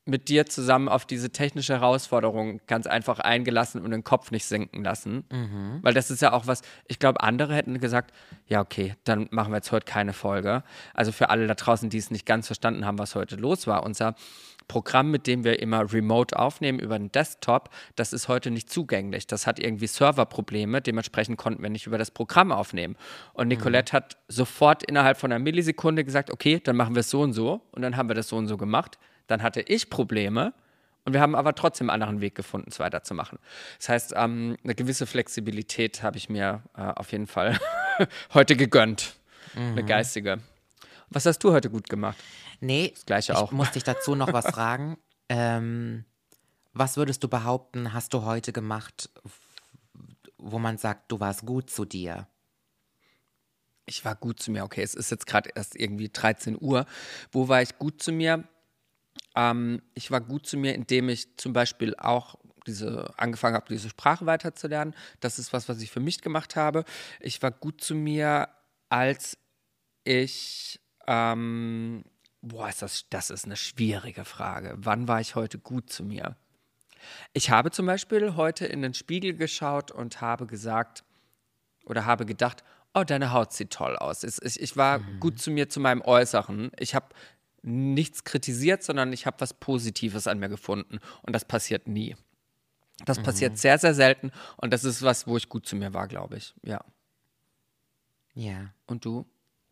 mit dir zusammen auf diese technische Herausforderung ganz einfach eingelassen und den Kopf nicht sinken lassen. Mhm. Weil das ist ja auch was, ich glaube, andere hätten gesagt, ja okay, dann machen wir jetzt heute keine Folge. Also für alle da draußen, die es nicht ganz verstanden haben, was heute los war. Unser Programm, mit dem wir immer remote aufnehmen über den Desktop, das ist heute nicht zugänglich. Das hat irgendwie Serverprobleme, dementsprechend konnten wir nicht über das Programm aufnehmen. Und Nicolette mhm. hat sofort innerhalb von einer Millisekunde gesagt, okay, dann machen wir es so und so. Und dann haben wir das so und so gemacht. Dann hatte ich Probleme und wir haben aber trotzdem einen anderen Weg gefunden, es weiterzumachen. Das heißt, ähm, eine gewisse Flexibilität habe ich mir äh, auf jeden Fall heute gegönnt. Mhm. Eine geistige. Was hast du heute gut gemacht? Nee, das Gleiche ich auch. muss dich dazu noch was fragen. Ähm, was würdest du behaupten, hast du heute gemacht, wo man sagt, du warst gut zu dir? Ich war gut zu mir. Okay, es ist jetzt gerade erst irgendwie dreizehn Uhr. Wo war ich gut zu mir? Ähm, ich war gut zu mir, indem ich zum Beispiel auch diese angefangen habe, diese Sprache weiterzulernen. Das ist was, was ich für mich gemacht habe. Ich war gut zu mir, als ich ähm, Boah, ist das, das ist eine schwierige Frage. Wann war ich heute gut zu mir? Ich habe zum Beispiel heute in den Spiegel geschaut und habe gesagt oder habe gedacht, oh, deine Haut sieht toll aus. Ich, ich, ich war mhm. gut zu mir, zu meinem Äußeren. Ich habe nichts kritisiert, sondern ich habe was Positives an mir gefunden. Und das passiert nie. Das mhm. passiert sehr, sehr selten. Und das ist was, wo ich gut zu mir war, glaube ich. Ja. Ja. Und du?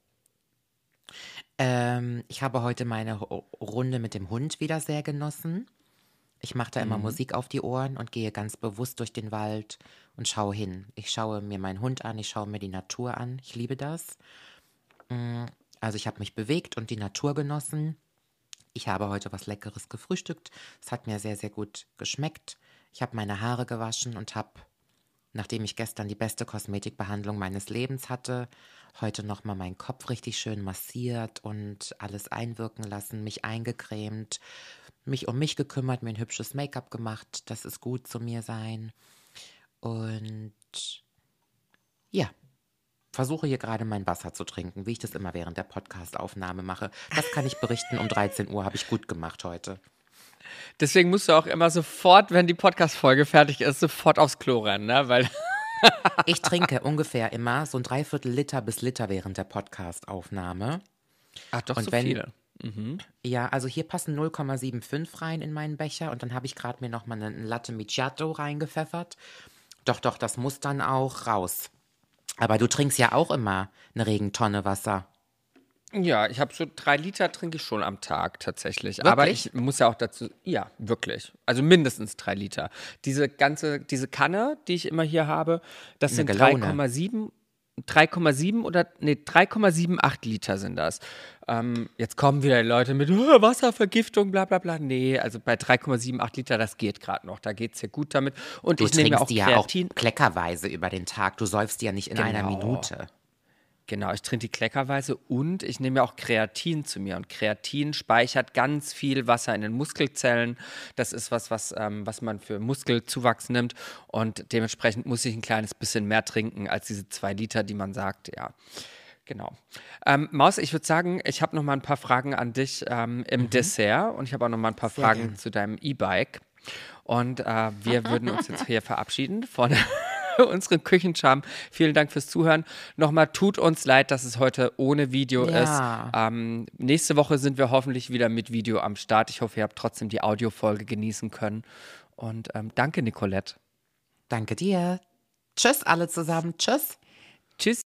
Ähm, ich habe heute meine Runde mit dem Hund wieder sehr genossen. Ich mache da immer mhm. Musik auf die Ohren und gehe ganz bewusst durch den Wald und schaue hin. Ich schaue mir meinen Hund an, ich schaue mir die Natur an. Ich liebe das. Also ich habe mich bewegt und die Natur genossen. Ich habe heute was Leckeres gefrühstückt. Es hat mir sehr, sehr gut geschmeckt. Ich habe meine Haare gewaschen und habe, nachdem ich gestern die beste Kosmetikbehandlung meines Lebens hatte, heute nochmal meinen Kopf richtig schön massiert und alles einwirken lassen, mich eingecremt, mich um mich gekümmert, mir ein hübsches Make-up gemacht. Das ist gut zu mir sein. Und ja, versuche hier gerade mein Wasser zu trinken, wie ich das immer während der Podcast-Aufnahme mache. Das kann ich berichten, um dreizehn Uhr habe ich gut gemacht heute. Deswegen musst du auch immer sofort, wenn die Podcast-Folge fertig ist, sofort aufs Klo rennen, ne? Weil ich trinke ungefähr immer so ein Dreiviertel Liter bis Liter während der Podcast-Aufnahme. Ach, doch und so wenn, viel. Mhm. Ja, also hier passen null Komma fünfundsiebzig rein in meinen Becher und dann habe ich gerade mir nochmal einen Latte Macchiato reingepfeffert. Doch, doch, das muss dann auch raus. Aber du trinkst ja auch immer eine Regentonne Wasser. Ja, ich habe so drei Liter trinke ich schon am Tag tatsächlich. Wirklich? Aber ich muss ja auch dazu, ja, wirklich. Also mindestens drei Liter. Diese ganze, diese Kanne, die ich immer hier habe, das sind drei Komma sieben, drei Komma sieben oder, nee, drei Komma achtundsiebzig Liter sind das. Ähm, jetzt kommen wieder die Leute mit oh, Wasservergiftung, bla bla bla. Nee, also bei drei Komma achtundsiebzig Liter, das geht gerade noch. Da geht es ja gut damit. Und du ich nehme auch die Kreatin. Ja auch kleckerweise über den Tag. Du säufst die ja nicht in genau. einer Minute. Genau, ich trinke die kleckerweise und ich nehme ja auch Kreatin zu mir. Und Kreatin speichert ganz viel Wasser in den Muskelzellen. Das ist was, was, ähm, was man für Muskelzuwachs nimmt. Und dementsprechend muss ich ein kleines bisschen mehr trinken als diese zwei Liter, die man sagt. Ja, genau. Ähm, Maus, ich würde sagen, ich habe noch mal ein paar Fragen an dich ähm, im mhm. Dessert. Und ich habe auch noch mal ein paar Sehr Fragen gern. zu deinem E-Bike. Und äh, wir würden uns jetzt hier verabschieden von unseren Küchenscham. Vielen Dank fürs Zuhören. Nochmal, tut uns leid, dass es heute ohne Video ja. ist. Ähm, nächste Woche sind wir hoffentlich wieder mit Video am Start. Ich hoffe, ihr habt trotzdem die Audiofolge genießen können. Und ähm, danke, Nicolette. Danke dir. Tschüss alle zusammen. Tschüss. Tschüss.